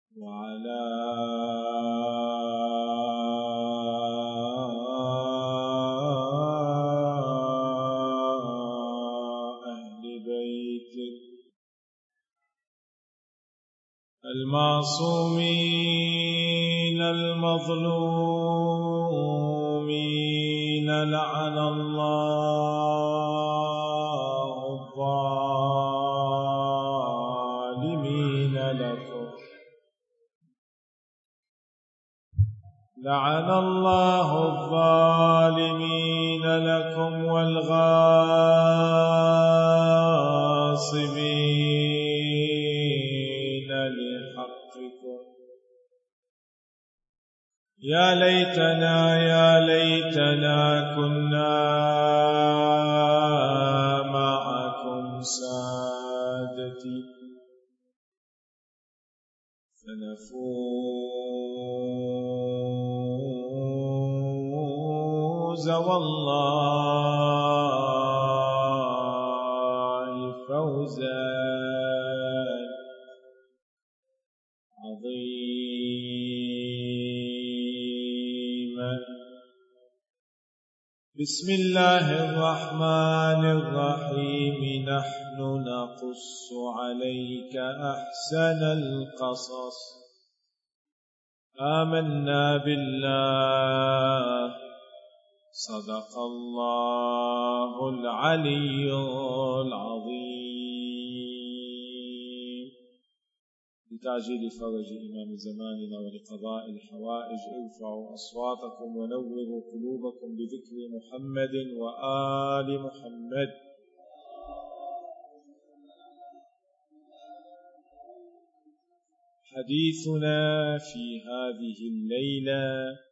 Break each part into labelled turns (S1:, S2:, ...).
S1: وعلى أهل بيتك المعصومين المظلومين. لعن الله الظالمين لكم. لعن الله الظالمين لكم والغاصبين لحقكم. يا ليتنا كنا معكم سادتي فنفوز والله فوزا عظيما. بسم الله الرحمن الرحيم. نحن نقص عليك أحسن القصص. آمنا بالله. صدق الله العلي العظيم. لتعجيل فرج إمام زماننا ولقضاء الحوائج ارفعوا أصواتكم ونوروا قلوبكم بذكر محمد وآل محمد. حديثنا في هذه الليلة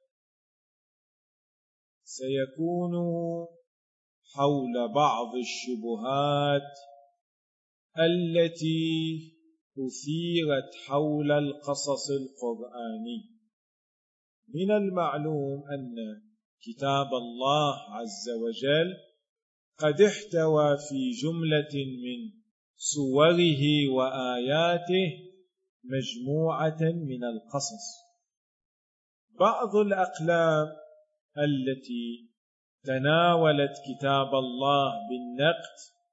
S1: سيكون حول بعض الشبهات التي أثيرت حول القصص القرآني. من المعلوم أن كتاب الله عز وجل قد احتوى في جملة من سوره وآياته مجموعة من القصص. بعض الأقلام التي تناولت كتاب الله بالنقد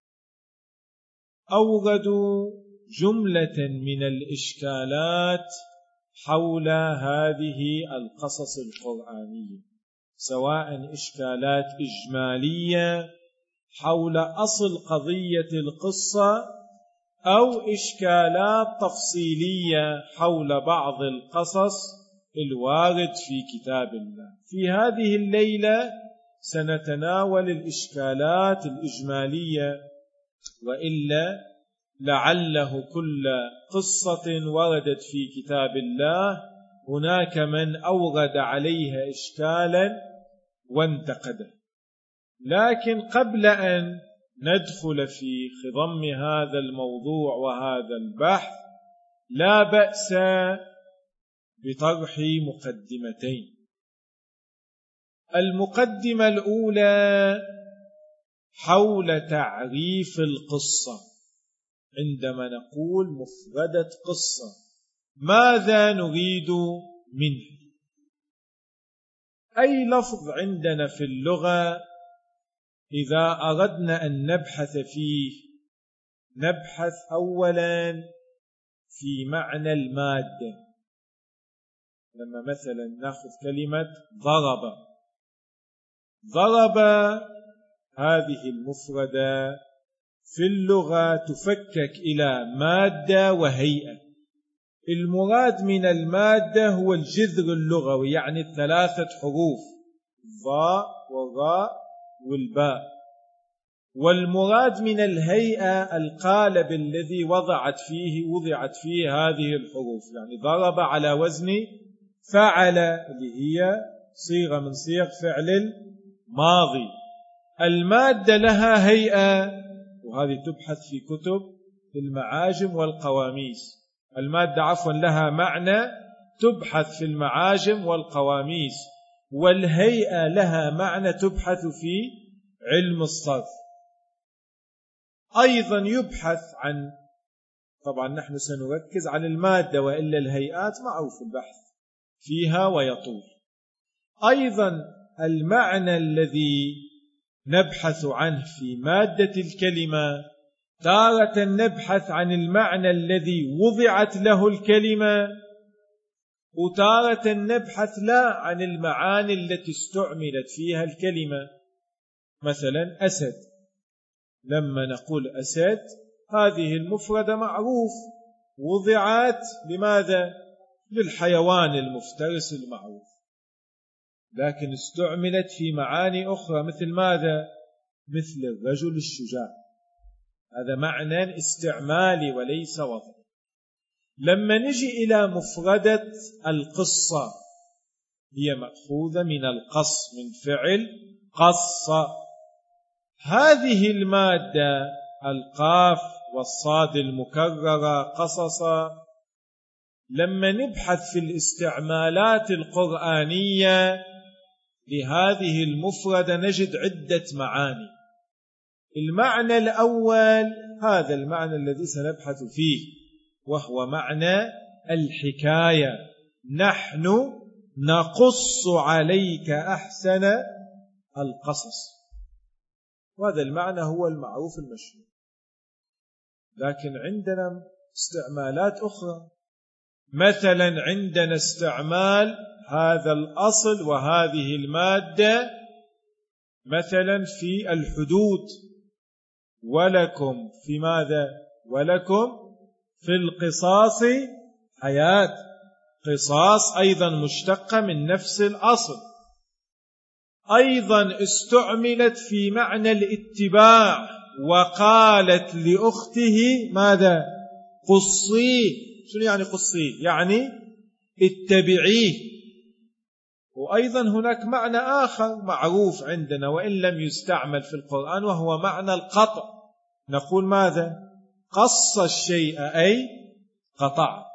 S1: أوردوا جملة من الإشكالات حول هذه القصص القرآنية، سواء إشكالات إجمالية حول أصل قضية القصة أو إشكالات تفصيلية حول بعض القصص الوارد في كتاب الله. في هذه الليلة سنتناول الإشكالات الإجمالية، وإلا لعله كل قصة وردت في كتاب الله هناك من أورد عليها إشكالا وانتقده. لكن قبل أن ندخل في خضم هذا الموضوع وهذا البحث لا بأس بطرح مقدمتين. المقدمة الأولى حول تعريف القصة. عندما نقول مفردة قصة ماذا نريد منه؟ أي لفظ عندنا في اللغة إذا أردنا أن نبحث فيه نبحث أولا في معنى المادة. لما مثلا نأخذ كلمة ضرب هذه المفردة في اللغة تفكك إلى مادة وهيئة. المراد من المادة هو الجذر اللغوي، يعني الثلاثة حروف ضاء وراء والباء. والمراد من الهيئة القالب الذي وضعت فيه هذه الحروف، يعني ضرب على وزن فعل اللي هي صيغة من صيغ فعل الماضي. المادة لها هيئة، وهذه تبحث في كتب المعاجم والقواميس. المادة لها معنى تبحث في المعاجم والقواميس، والهيئة لها معنى تبحث في علم الصرف. أيضا يبحث عن طبعا نحن سنركز على المادة، وإلا الهيئات معروف البحث فيها ويطول. أيضا المعنى الذي نبحث عنه في مادة الكلمة، تارة نبحث عن المعنى الذي وضعت له الكلمة، وتارة نبحث لا عن المعاني التي استعملت فيها الكلمة. مثلا أسد، لما نقول أسد هذه المفردة معروف وضعت لماذا؟ للحيوان المفترس المعروف، لكن استعملت في معاني أخرى مثل ماذا؟ مثل الرجل الشجاع. هذا معنى استعمالي وليس وضعي. لما نجي إلى مفردة القصة، هي مأخوذة من القص، من فعل قص. هذه المادة القاف والصاد المكررة قصصا، لما نبحث في الاستعمالات القرآنية لهذه المفردة نجد عدة معاني. المعنى الأول هذا المعنى الذي سنبحث فيه، وهو معنى الحكاية. نحن نقص عليك أحسن القصص، وهذا المعنى هو المعروف المشهور. لكن عندنا استعمالات أخرى، مثلا عندنا استعمال هذا الأصل وهذه المادة مثلا في الحدود، ولكم في ماذا؟ ولكم في القصاص حياة. قصاص أيضا مشتقة من نفس الأصل. أيضا استعملت في معنى الاتباع، وقالت لأخته ماذا؟ قصيه. شنو يعني قصيه؟ يعني اتبعيه. وأيضا هناك معنى آخر معروف عندنا وإن لم يستعمل في القرآن، وهو معنى القطع. نقول ماذا؟ قص الشيء أي قطع.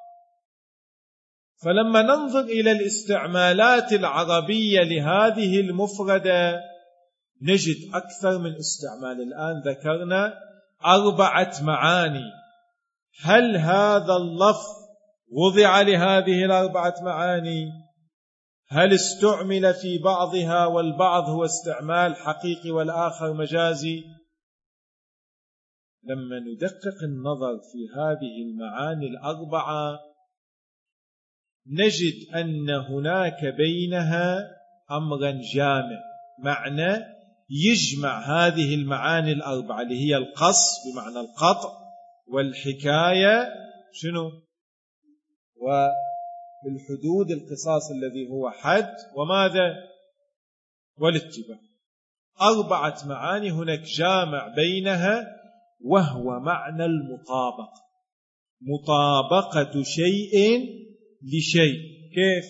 S1: فلما ننظر إلى الاستعمالات العربية لهذه المفردة نجد أكثر من استعمال. الآن ذكرنا 4 معاني. هل هذا اللفظ وضع لهذه 4 معاني؟ هل استعمل في بعضها والبعض هو استعمال حقيقي والآخر مجازي؟ لما ندقق النظر في هذه المعاني 4 نجد أن هناك بينها أمرا جامع، معنى يجمع هذه المعاني 4 اللي هي القص بمعنى القطع، والحكاية شنو؟ والحدود القصاص الذي هو حد، وماذا؟ والاتباع. 4 معاني هناك جامع بينها، وهو معنى المطابقة. مطابقة شيء لشيء. كيف؟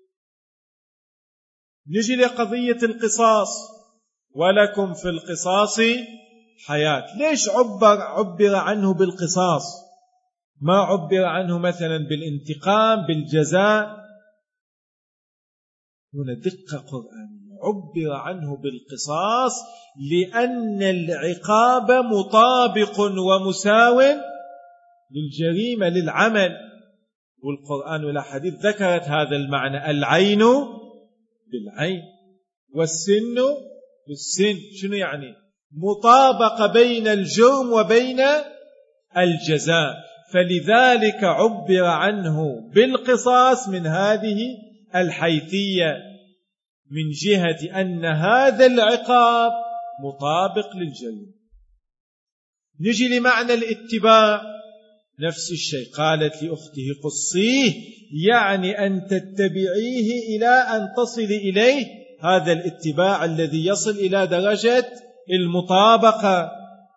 S1: نجي لقضية القصاص، ولكم في القصاص حياة. ليش عبر عنه بالقصاص؟ ما عبر عنه مثلا بالانتقام، بالجزاء؟ هنا دقة قرآنية. عبر عنه بالقصاص لأن العقاب مطابق ومساو للجريمة، للعمل. والقرآن والأحاديث ذكرت هذا المعنى: العين بالعين والسن بالسن. شنو يعني؟ مطابقة بين الجرم وبين الجزاء. فلذلك عبر عنه بالقصاص من هذه الحيثية، من جهة أن هذا العقاب مطابق للجريمة. نجي لمعنى الاتباع، نفس الشيء. قالت لأخته قصيه، يعني أن تتبعيه إلى أن تصل إليه. هذا الاتباع الذي يصل إلى درجة المطابقة.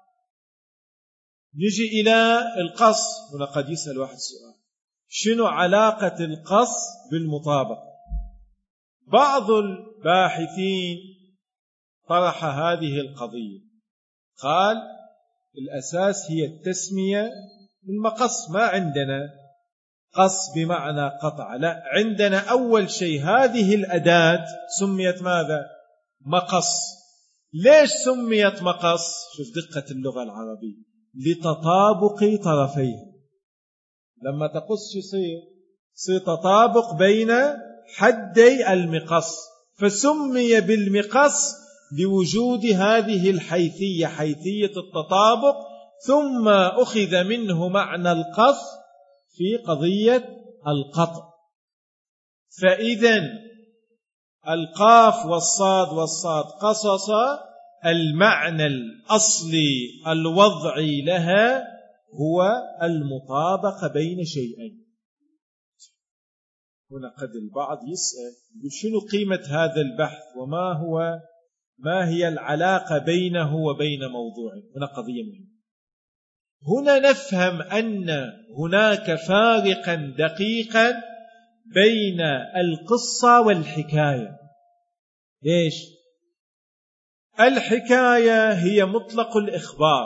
S1: نجي إلى القص. هنا قد يسأل واحد سؤال: شنو علاقة القص بالمطابقة؟ بعض الباحثين طرح هذه القضية، قال الأساس هي التسمية بالمقص. ما عندنا قص بمعنى قطع، لا، عندنا أول شيء هذه الأداة سميت ماذا؟ مقص. ليش سميت مقص؟ شوف دقة اللغة العربية: لتطابق طرفيه. لما تقص يصير تطابق بين حدي المقص، فسمي بالمقص لوجود هذه الحيثية، حيثية التطابق، ثم أخذ منه معنى القص في قضية القطع. فإذا القاف والصاد قصص، المعنى الأصلي الوضعي لها هو المطابقة بين شيئين. هنا قد البعض يسأل شنو قيمة هذا البحث ما هي العلاقة بينه وبين موضوعه؟ هنا قضية مهمة. هنا نفهم أن هناك فارقا دقيقا بين القصة والحكاية. ليش؟ الحكاية هي مطلق الإخبار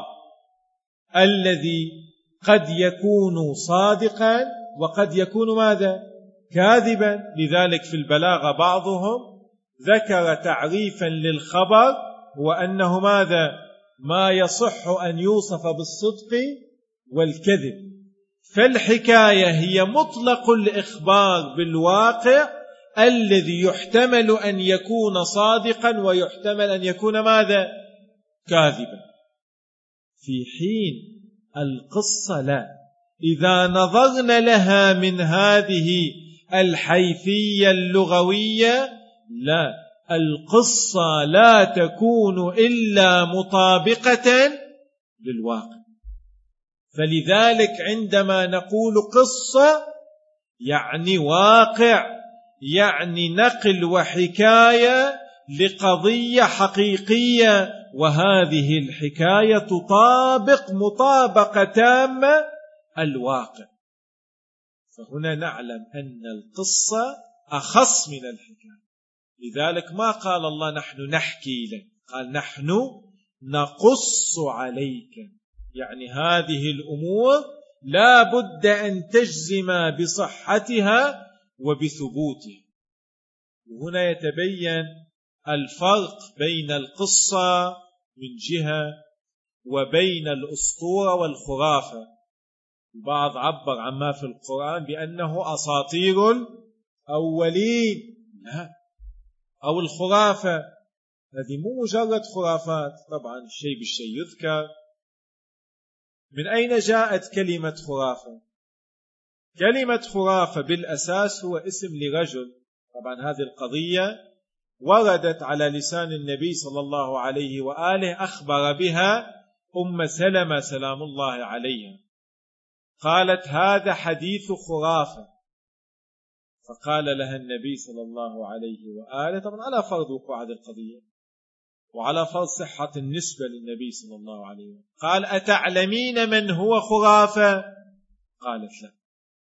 S1: الذي قد يكون صادقا وقد يكون ماذا؟ كاذبا. لذلك في البلاغة بعضهم ذكر تعريفا للخبر وأنه ماذا؟ ما يصح أن يوصف بالصدق والكذب. فالحكاية هي مطلق الإخبار بالواقع الذي يحتمل أن يكون صادقا ويحتمل أن يكون ماذا؟ كاذبا. في حين القصة لا، إذا نظرنا لها من هذه الحيثية اللغوية، لا، القصة لا تكون إلا مطابقة للواقع. فلذلك عندما نقول قصة يعني واقع، يعني نقل وحكاية لقضية حقيقية، وهذه الحكاية تطابق مطابقة تامة الواقع. فهنا نعلم أن القصة أخص من الحكاية. لذلك ما قال الله نحن نحكي لك، قال نحن نقص عليك. يعني هذه الأمور لا بد أن تجزم بصحتها وبثبوتها. وهنا يتبين الفرق بين القصة من جهة وبين الأسطورة والخرافة. البعض عبر عما في القرآن بأنه أساطير الأولين، لا، أو الخرافة. هذه مو مجرد خرافات. طبعا الشيء بالشيء يذكر. من أين جاءت كلمة خرافة؟ كلمة خرافة بالأساس هو اسم لرجل. طبعا هذه القضية وردت على لسان النبي صلى الله عليه وآله، أخبر بها أم سلمة سلام الله عليها، قالت هذا حديث خرافة. فقال لها النبي صلى الله عليه وآله، طبعا على فرض وقوع هذه القضية وعلى فرض صحة النسبة للنبي صلى الله عليه وآله، قال أتعلمين من هو خرافة؟ قالت لا.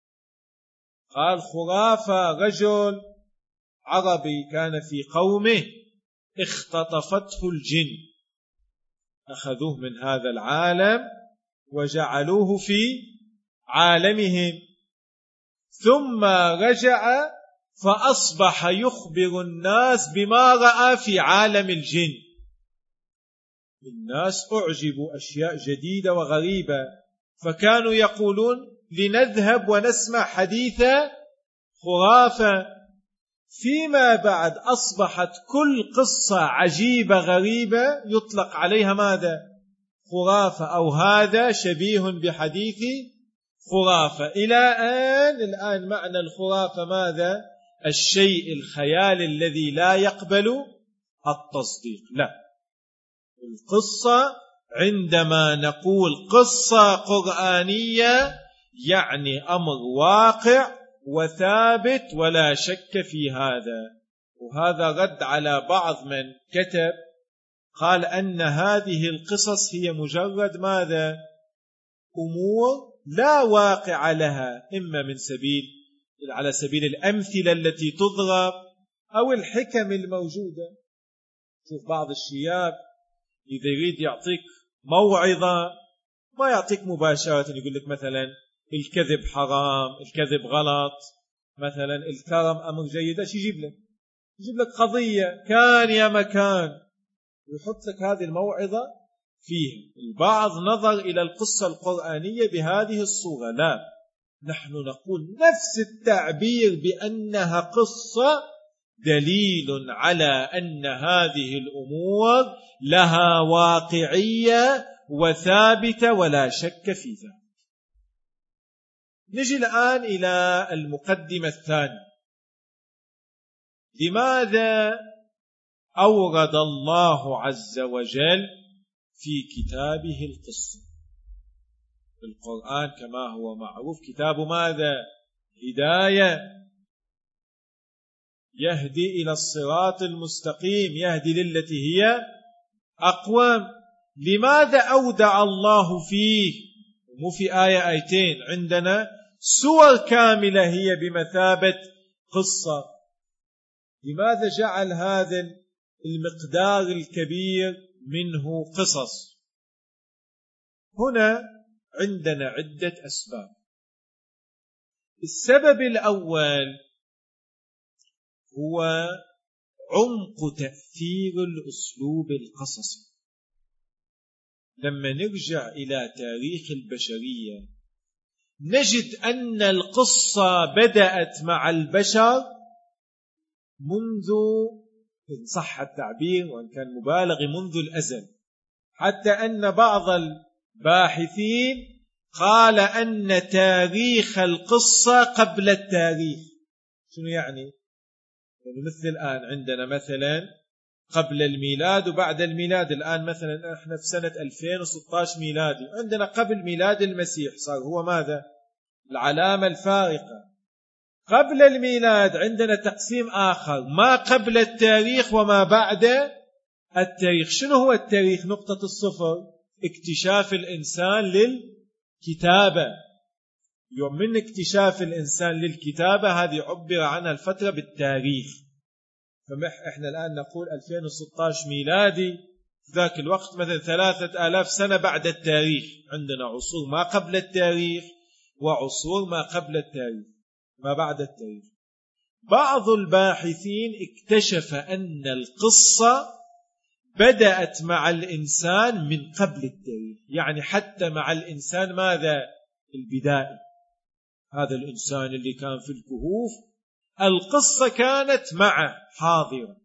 S1: قال خرافة رجل عربي كان في قومه اختطفته الجن، أخذوه من هذا العالم وجعلوه في عالمهم، ثم رجع فأصبح يخبر الناس بما رأى في عالم الجن. الناس أعجبوا أشياء جديدة وغريبة، فكانوا يقولون لنذهب ونسمع حديث خرافة. فيما بعد أصبحت كل قصة عجيبة غريبة يطلق عليها ماذا؟ خرافة، أو هذا شبيه بحديث خرافة. إلى الآن معنى الخرافة ماذا؟ الشيء الخيال الذي لا يقبل التصديق. لا، القصة عندما نقول قصة قرآنية يعني أمر واقع وثابت ولا شك في هذا. وهذا رد على بعض من كتب قال أن هذه القصص هي مجرد ماذا؟ أمور لا واقع لها، إما من على سبيل الأمثلة التي تضرب أو الحكم الموجودة. شوف بعض الشياب إذا يريد يعطيك موعظة ما يعطيك مباشرة، يقول لك مثلا الكذب حرام، الكذب غلط، مثلا الكرم أمر جيد. ايش يجيب لك قضية كان يا مكان ويحط لك هذه الموعظة فيه. البعض نظر إلى القصة القرآنية بهذه الصورة. لا، نحن نقول نفس التعبير بأنها قصة دليل على أن هذه الأمور لها واقعية وثابتة ولا شك في ذلك. نجي الآن إلى المقدمة الثانية. لماذا أورد الله عز وجل في كتابه القصة؟ القرآن كما هو معروف كتاب ماذا؟ هداية، يهدي إلى الصراط المستقيم، يهدي للتي هي أقوم. لماذا أودع الله فيه؟ مو في آية آيتين، عندنا سور كاملة هي بمثابة قصة. لماذا جعل هذا المقدار الكبير منه قصص؟ هنا عندنا عدة أسباب. السبب الأول هو عمق تأثير الأسلوب القصصي. لما نرجع إلى تاريخ البشرية نجد أن القصة بدأت مع البشر منذ، إن صح التعبير وإن كان مبالغ، منذ الأزل. حتى أن بعض الباحثين قال أن تاريخ القصة قبل التاريخ. شنو يعني مثل الآن عندنا مثلا قبل الميلاد وبعد الميلاد. الآن مثلا احنا في سنة 2016 ميلادي، عندنا قبل ميلاد المسيح صار هو ماذا؟ العلامة الفارقة. قبل الميلاد عندنا تقسيم آخر، ما قبل التاريخ وما بعد التاريخ. شنو هو التاريخ؟ نقطة الصفر، اكتشاف الإنسان للكتابة. يوم من اكتشاف الإنسان للكتابة هذه عبر عنها الفترة بالتاريخ. فإحنا الآن نقول 2016 ميلادي، ذاك الوقت مثلا 3000 سنة بعد التاريخ. عندنا عصور ما قبل التاريخ وعصور ما قبل التاريخ، ما بعد التاريخ. بعض الباحثين اكتشف أن القصة بدأت مع الإنسان من قبل التاريخ، يعني حتى مع الإنسان ماذا؟ البدائي، هذا الإنسان اللي كان في الكهوف القصة كانت معه حاضرة.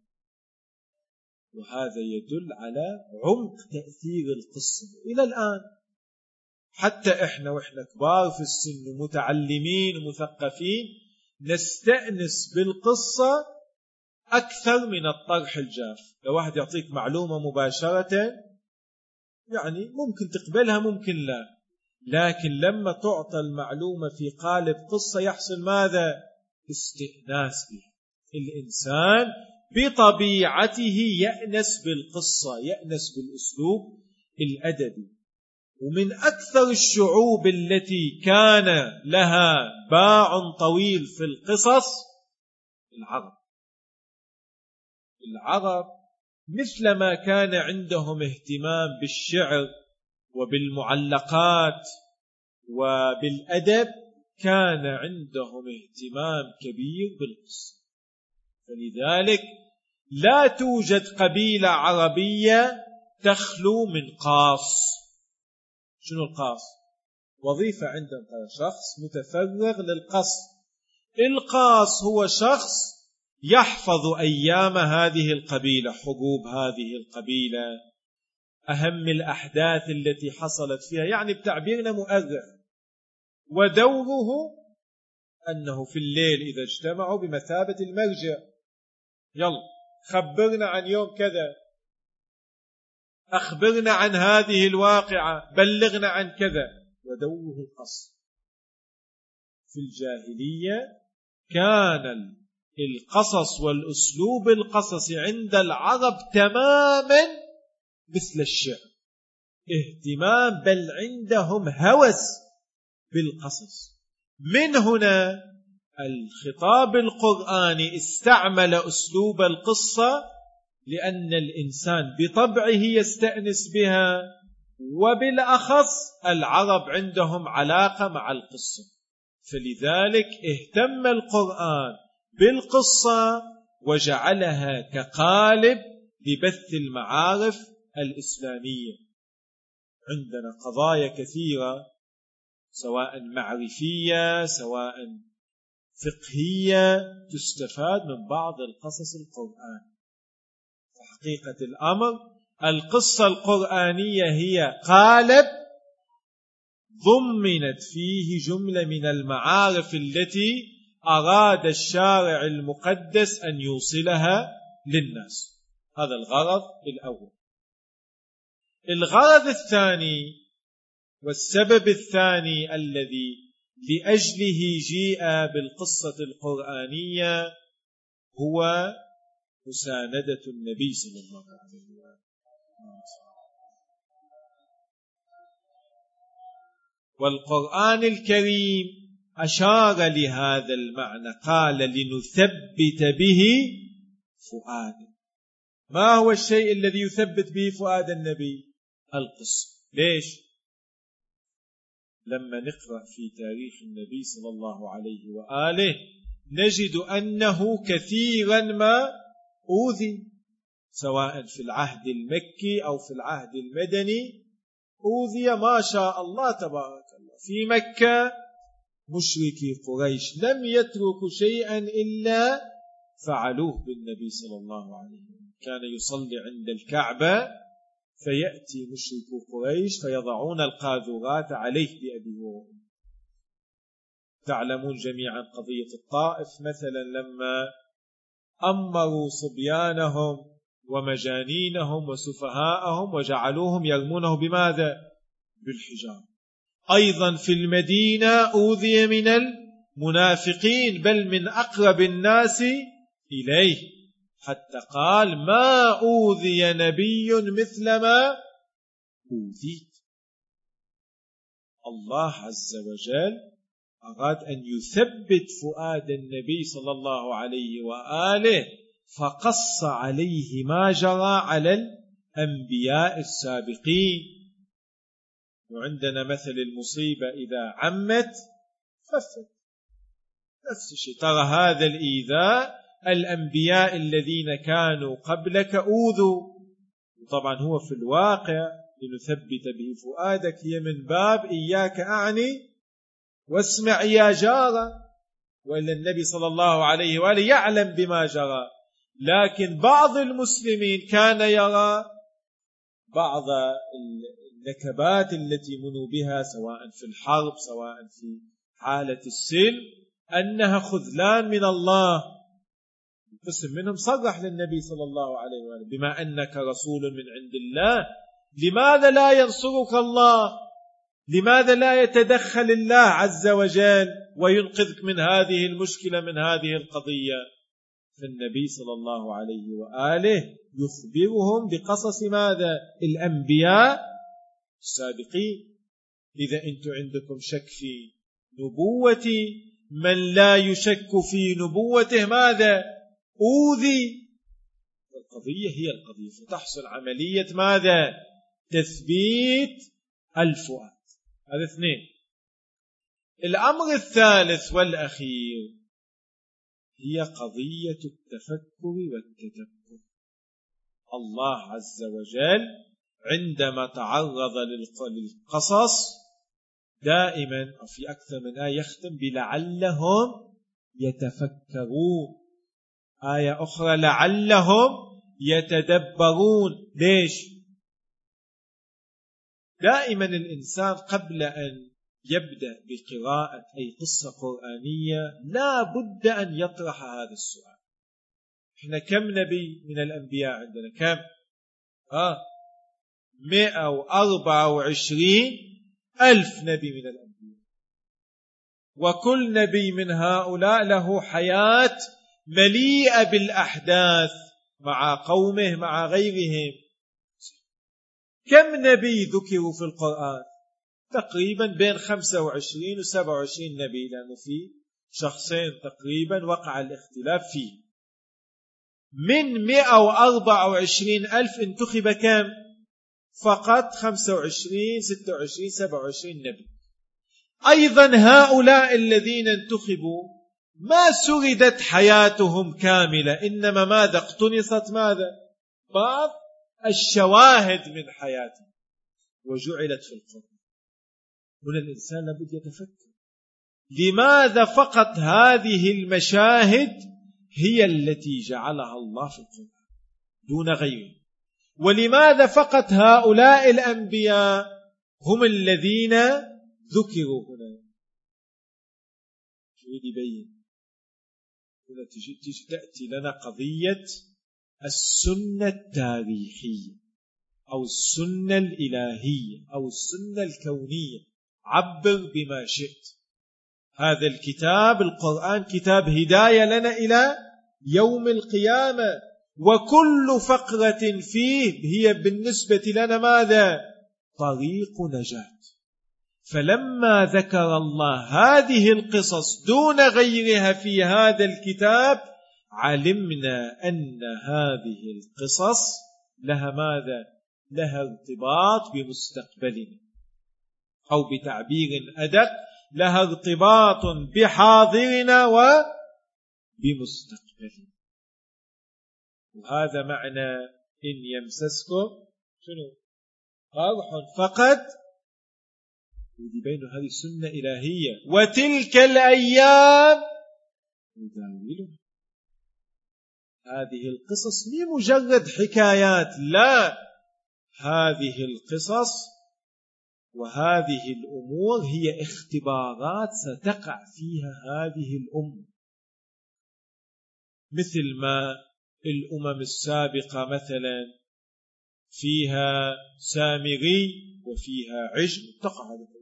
S1: وهذا يدل على عمق تأثير القصة إلى الآن. حتى إحنا وإحنا كبار في السن متعلمين ومثقفين نستأنس بالقصة أكثر من الطرح الجاف. لو واحد يعطيك معلومة مباشرة يعني ممكن تقبلها ممكن لا، لكن لما تعطى المعلومة في قالب قصة يحصل ماذا؟ استئناس بها. الإنسان بطبيعته يأنس بالقصة، يأنس بالأسلوب الأدبي. ومن أكثر الشعوب التي كان لها باع طويل في القصص العرب مثلما كان عندهم اهتمام بالشعر وبالمعلقات وبالأدب، كان عندهم اهتمام كبير بالقصة. فلذلك لا توجد قبيلة عربية تخلو من قاص. شنو القاص؟ وظيفة عندهم، شخص متفرغ للقص. القاص هو شخص يحفظ أيام هذه القبيلة، حروب هذه القبيلة، أهم الأحداث التي حصلت فيها، يعني بتعبيرنا مؤرخ. ودوره أنه في الليل إذا اجتمعوا بمثابة المرجع، يلا خبرنا عن يوم كذا، أخبرنا عن هذه الواقعة، بلغنا عن كذا. ودوره القص. في الجاهلية كان القصص والأسلوب القصصي عند العرب تماما مثل الشعر، اهتمام، بل عندهم هوس بالقصص. من هنا الخطاب القرآني استعمل أسلوب القصة لأن الإنسان بطبعه يستأنس بها، وبالأخص العرب عندهم علاقة مع القصة. فلذلك اهتم القرآن بالقصة وجعلها كقالب لبث المعارف الإسلامية. عندنا قضايا كثيرة سواء معرفية سواء فقهية، تستفاد من بعض القصص القرآن. حقيقة الأمر القصة القرآنية هي قالب ضمنت فيه جملة من المعارف التي أراد الشارع المقدس أن يوصلها للناس. هذا الغرض الأول. الغرض الثاني والسبب الثاني الذي لأجله جيء بالقصة القرآنية هو مساندة النبي صلى الله عليه وسلم. والقرآن الكريم أشار لهذا المعنى، قال لنثبت به فؤاده. ما هو الشيء الذي يثبت به فؤاد النبي؟ القصة. ليش؟ لما نقرأ في تاريخ النبي صلى الله عليه وآله نجد أنه كثيرا ما أوذي، سواء في العهد المكي أو في العهد المدني، أوذي ما شاء الله تبارك الله. في مكة مشركي قريش لم يتركوا شيئا إلا فعلوه بالنبي صلى الله عليه وسلم. كان يصلي عند الكعبة فيأتي مشركو قريش فيضعون القاذورات عليه بأبي وأمه. تعلمون جميعا قضية الطائف مثلا، لما أمروا صبيانهم ومجانينهم وسفهاءهم وجعلوهم يرمونه بماذا؟ بالحجارة. أيضا في المدينة أوذي من المنافقين، بل من أقرب الناس إليه، حتى قال ما أوذي نبي مثل ما أوذيت. الله عز وجل أراد أن يثبت فؤاد النبي صلى الله عليه وآله، فقص عليه ما جرى على الأنبياء السابقين. وعندنا مثل المصيبة إذا عمت خفت، نفس الشيء. ترى هذا الإيذاء الأنبياء الذين كانوا قبلك أوذوا، وطبعا هو في الواقع لنثبت به فؤادك هي من باب إياك أعني واسمع يا جارة. وإلا النبي صلى الله عليه وآله يعلم بما جرى، لكن بعض المسلمين كان يرى بعض النكبات التي منوا بها سواء في الحرب سواء في حالة السلم أنها خذلان من الله. قسم منهم صرح للنبي صلى الله عليه وآله بما أنك رسول من عند الله لماذا لا ينصرك الله؟ لماذا لا يتدخل الله عز وجل وينقذك من هذه المشكلة، من هذه القضية؟ فالنبي صلى الله عليه وآله يخبرهم بقصص ماذا؟ الأنبياء السابقين. إذا أنتم عندكم شك في نبوتي، من لا يشك في نبوته ماذا؟ أوذي. القضية هي القضية، فتحصل عملية ماذا؟ تثبيت الفؤاد. هذا اثنين. الأمر الثالث والأخير هي قضية التفكر والتدبر. الله عز وجل عندما تعرض للقصص دائما أو في أكثر من آية يختم بلعلهم يتفكرون، آية أخرى لعلهم يتدبرون. ليش؟ دائما الإنسان قبل أن يبدأ بقراءة أي قصة قرآنية لا بد أن يطرح هذا السؤال. إحنا كم نبي من الأنبياء عندنا؟ كم؟ 124,000 نبي من الأنبياء، وكل نبي من هؤلاء له حياة مليئة بالأحداث مع قومه مع غيرهم. كم نبي ذكروا في القرآن؟ تقريبا بين 25 و 27 نبي، لأنه في شخصين تقريبا وقع الاختلاف فيه. من 124,000 انتخب كم؟ فقط 25 26 27 نبي. أيضا هؤلاء الذين انتخبوا ما سردت حياتهم كاملة، إنما ماذا؟ اقتنصت ماذا؟ بعض الشواهد من حياتهم وجعلت في القرآن. هنا الإنسان لابد يتفكر لماذا فقط هذه المشاهد هي التي جعلها الله في القرآن دون غيره، ولماذا فقط هؤلاء الأنبياء هم الذين ذكروا هنا. يريد يبين هنا تأتي لنا قضية السنة التاريخية أو السنة الإلهية أو السنة الكونية، عبر بما شئت. هذا الكتاب القرآن كتاب هداية لنا إلى يوم القيامة، وكل فقرة فيه هي بالنسبة لنا ماذا؟ طريق نجاة. فلما ذكر الله هذه القصص دون غيرها في هذا الكتاب علمنا أن هذه القصص لها ماذا؟ لها ارتباط بمستقبلنا، أو بتعبير أدق لها ارتباط بحاضرنا وبمستقبلنا. وهذا معنى إن يمسسكم شنو؟ قرح فقد بين هذه السنة إلهية وتلك الأيام نداولها. هذه القصص مي مجرد حكايات، لا، هذه القصص وهذه الأمور هي اختبارات ستقع فيها هذه الأمة، مثل ما الأمم السابقة مثلا فيها سامري وفيها عجل تقع هذه الأمة،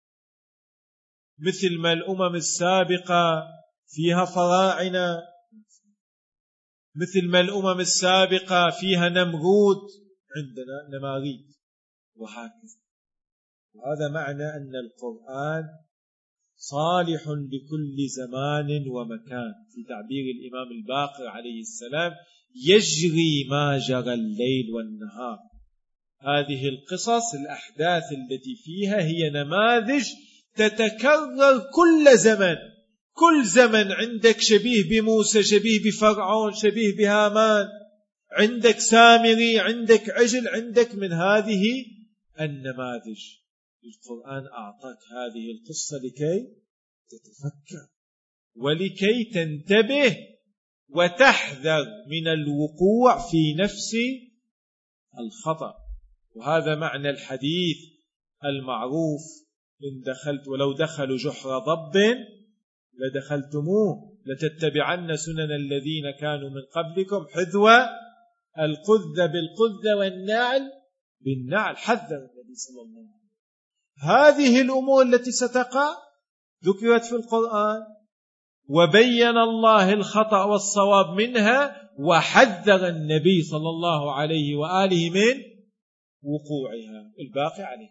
S1: مثل ما الأمم السابقة فيها فراعنة، مثل ما الأمم السابقة فيها نمرود، عندنا نماريد، وهكذا. وهذا معنى أن القرآن صالح لكل زمان ومكان. في تعبير الإمام الباقر عليه السلام يجري ما جرى الليل والنهار. هذه القصص الأحداث التي فيها هي نماذج تتكرر كل زمن. كل زمن عندك شبيه بموسى، شبيه بفرعون، شبيه بهامان، عندك سامري، عندك عجل، عندك من هذه النماذج. القرآن أعطاك هذه القصة لكي تتفكر ولكي تنتبه وتحذر من الوقوع في نفس الخطأ. وهذا معنى الحديث المعروف إن دخلت ولو دخلوا جحر ضب لدخلتموه لتتبعن سنن الذين كانوا من قبلكم حذو القذ بالقذ والنعل بالنعل. حذر النبي صلى الله عليه وسلم. هذه الأمور التي ستقع ذكرت في القرآن، وبين الله الخطأ والصواب منها، وحذر النبي صلى الله عليه وآله من وقوعها. الباقي عليه.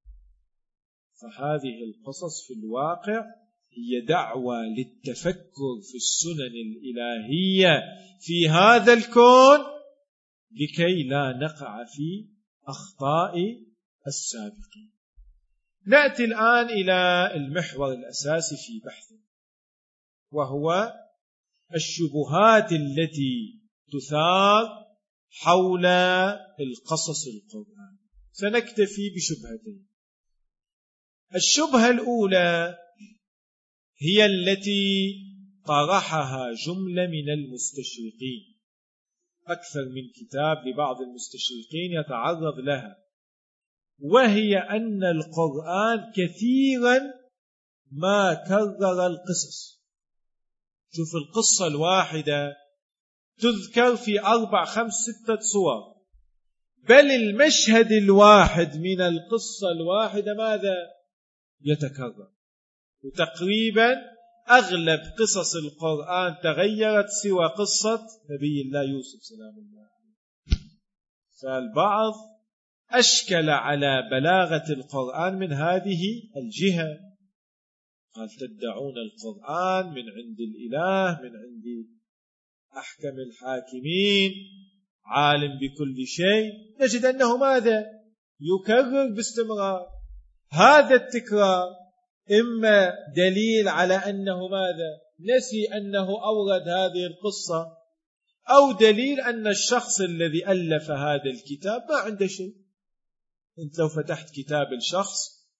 S1: فهذه القصص في الواقع هي دعوة للتفكر في السنن الإلهية في هذا الكون لكي لا نقع في أخطاء السابقين. نأتي الآن إلى المحور الأساسي في بحثنا، وهو الشبهات التي تثار حول القصص القرآن. سنكتفي بشبهتين. الشبهة الأولى هي التي طرحها جملة من المستشرقين، أكثر من كتاب لبعض المستشرقين يتعرض لها، وهي أن القرآن كثيرا ما كرر القصص. شوف القصة الواحدة تذكر في 4 5 6 صور، بل المشهد الواحد من القصة الواحدة ماذا؟ يتكرر. وتقريبا أغلب قصص القرآن تغيرت سوى قصة نبي الله يوسف سلام الله عليه. فالبعض أشكل على بلاغة القرآن من هذه الجهة، قال تدعون القرآن من عند الإله، من عند أحكم الحاكمين، عالم بكل شيء. نجد أنه ماذا؟ يكرر باستمرار. هذا التكرار إما دليل على أنه ماذا؟ نسي أنه أورد هذه القصة، أو دليل أن الشخص الذي ألف هذا الكتاب ما عنده شيء. أنت لو فتحت كتاب الشخص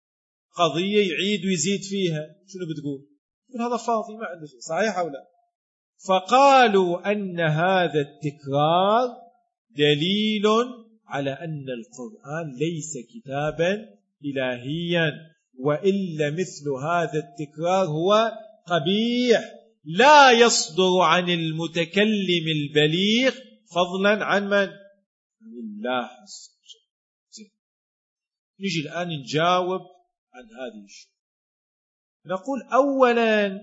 S1: قضية يعيد ويزيد فيها، شنو بتقول؟ هذا فاضي ما عنده شيء، صحيح أو لا؟ فقالوا أن هذا التكرار دليل على أن القرآن ليس كتابا إلهيا، وإلا مثل هذا التكرار هو قبيح لا يصدر عن المتكلم البليغ فضلا عن من؟ عن الله عز وجل. نجي الآن نجاوب عن هذه الشيء. نقول أولا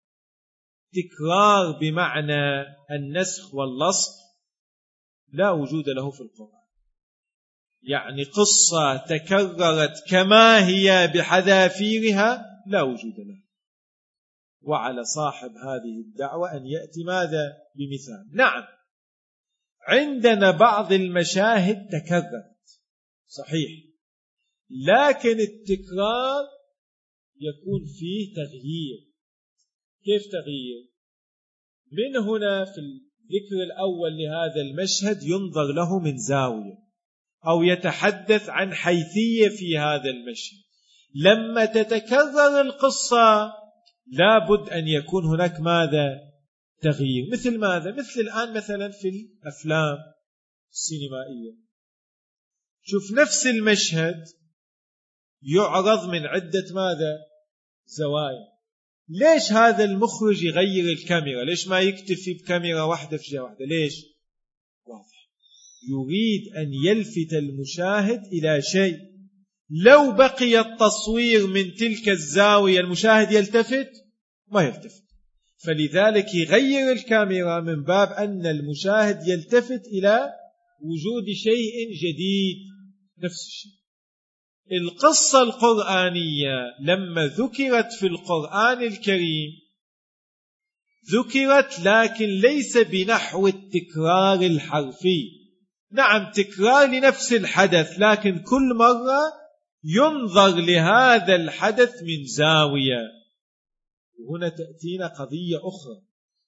S1: تكرار بمعنى النسخ واللصق لا وجود له في القرآن، يعني قصة تكررت كما هي بحذافيرها لا وجود لها. وعلى صاحب هذه الدعوة أن يأتي ماذا؟ بمثال. نعم عندنا بعض المشاهد تكررت صحيح، لكن التكرار يكون فيه تغيير. كيف تغيير؟ من هنا في الذكر الأول لهذا المشهد ينظر له من زاوية أو يتحدث عن حيثية في هذا المشهد. لما تتكرر القصة لابد أن يكون هناك ماذا؟ تغيير. مثل ماذا؟ مثل الآن مثلا في الأفلام السينمائية، شوف نفس المشهد يعرض من عدة ماذا؟ زوايا. ليش هذا المخرج يغير الكاميرا؟ ليش ما يكتفي بكاميرا واحدة في جهة واحدة؟ ليش؟ واضح، يريد أن يلفت المشاهد إلى شيء. لو بقي التصوير من تلك الزاوية المشاهد يلتفت؟ ما يلتفت. فلذلك يغير الكاميرا من باب أن المشاهد يلتفت إلى وجود شيء جديد. نفس الشيء القصة القرآنية لما ذكرت في القرآن الكريم ذكرت لكن ليس بنحو التكرار الحرفي. نعم تكرار لنفس الحدث، لكن كل مرة ينظر لهذا الحدث من زاوية. وهنا تأتينا قضية أخرى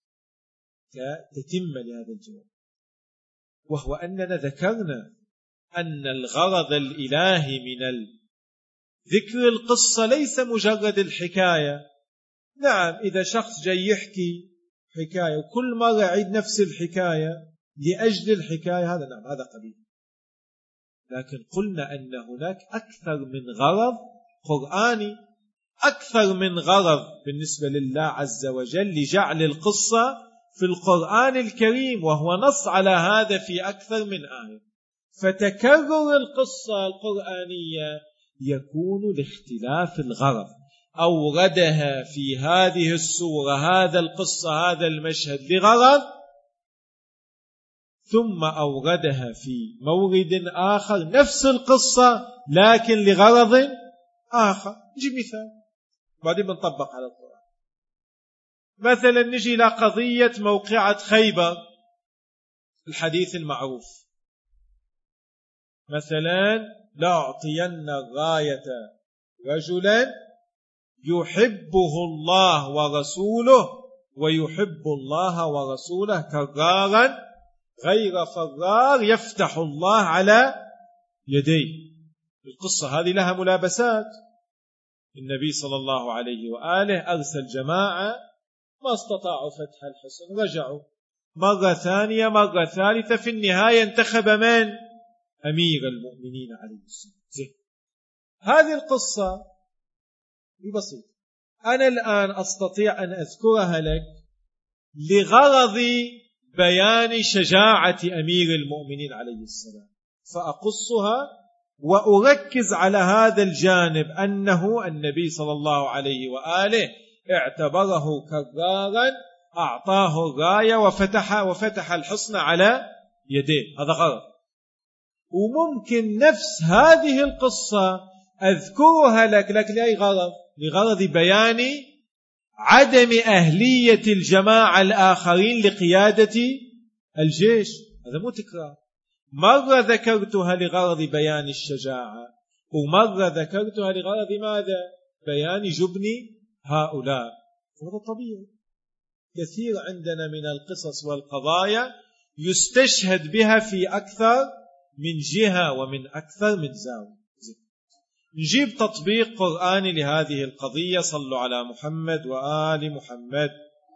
S1: كتتم لهذا الجواب، وهو أننا ذكرنا أن الغرض الإلهي من ذكر القصة ليس مجرد الحكاية. نعم إذا شخص جاي يحكي حكاية وكل مرة يعيد نفس الحكاية لأجل الحكاية، هذا نعم هذا قليل. لكن قلنا أن هناك أكثر من غرض قرآني، أكثر من غرض بالنسبة لله عز وجل لجعل القصة في القرآن الكريم، وهو نص على هذا في أكثر من آية. فتكرر القصة القرآنية يكون لاختلاف الغرض. أوردها في هذه السورة هذا القصة هذا المشهد لغرض، ثم أوردها في مورد آخر نفس القصة لكن لغرض آخر. نجيب مثال بعدين بنطبق على القرآن. مثلا نجي إلى قضية موقعة خيبر، الحديث المعروف مثلا لأعطين الراية رجلا يحبه الله ورسوله ويحب الله ورسوله كرارا غير فرار يفتح الله على يديه. القصة هذه لها ملابسات. النبي صلى الله عليه وآله أرسل جماعة ما استطاعوا فتح الحصن، رجعوا مرة ثانية مرة ثالثة، في النهاية انتخب من؟ أمير المؤمنين عليه السلام. هذه القصة بسيطة، أنا الآن أستطيع أن أذكرها لك لغرض بيان شجاعة أمير المؤمنين عليه السلام، فأقصها وأركز على هذا الجانب أنه النبي صلى الله عليه وآله اعتبره كرارا، أعطاه الراية وفتح الحصن على يديه. هذا غرض. وممكن نفس هذه القصة أذكرها لك لأي غرض؟ لغرض بيان عدم أهلية الجماعة الآخرين لقيادة الجيش. هذا مو تكرار. مرة ذكرتها لغرض بيان الشجاعة، ومرة ذكرتها لغرض ماذا؟ بيان جبن هؤلاء. هذا طبيعي. كثير عندنا من القصص والقضايا يستشهد بها في أكثر من جهة ومن أكثر من زاوية. نجيب تطبيق قرآني لهذه القضية. صلوا على محمد وآل محمد.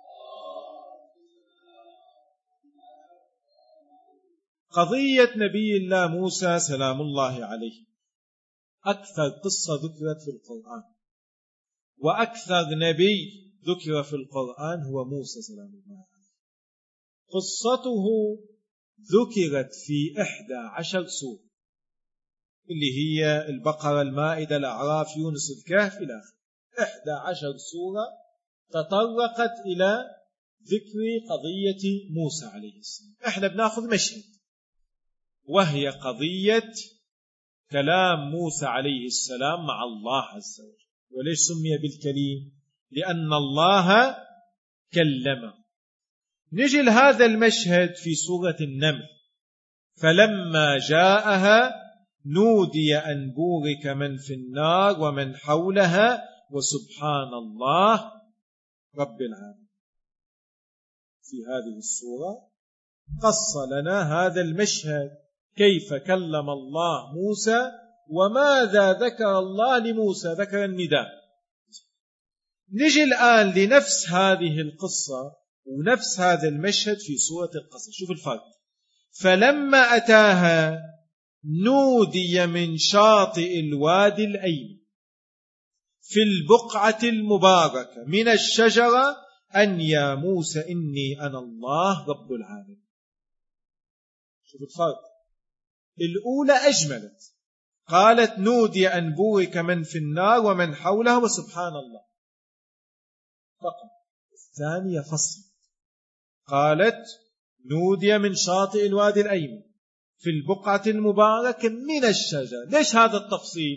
S1: قضية نبي الله موسى سلام الله عليه أكثر قصة ذكرت في القرآن، وأكثر نبي ذكر في القرآن هو موسى سلام الله عليه. قصته ذكرت في 11 سورة، اللي هي البقرة، المائدة، الأعراف، يونس، الكهف إلى آخره. 11 سورة تطرقت إلى ذكر قضية موسى عليه السلام. احنا بناخذ مشهد، وهي قضية كلام موسى عليه السلام مع الله عز وجل. وليش سمي بالكليم؟ لأن الله كلمه. نجي لهذا المشهد في سورة النمل: فلما جاءها نودي أن بورك من في النار ومن حولها وسبحان الله رب العالمين. في هذه السورة قص لنا هذا المشهد، كيف كلم الله موسى وماذا ذكر الله لموسى، ذكر النداء. نجي الآن لنفس هذه القصة ونفس هذا المشهد في سورة القصص. شوف الفرق: فلما أتاها نودي من شاطئ الوادي الأيمن في البقعة المباركة من الشجرة أن يا موسى إني أنا الله رب العالمين. شوف الفرق. الأولى أجملت، قالت نودي أن بورك من في النار ومن حولها وسبحان الله فقط. الثانية فصل، قالت نودي من شاطئ الوادي الأيمن في البقعة المباركة من الشجرة. ليش هذا التفصيل؟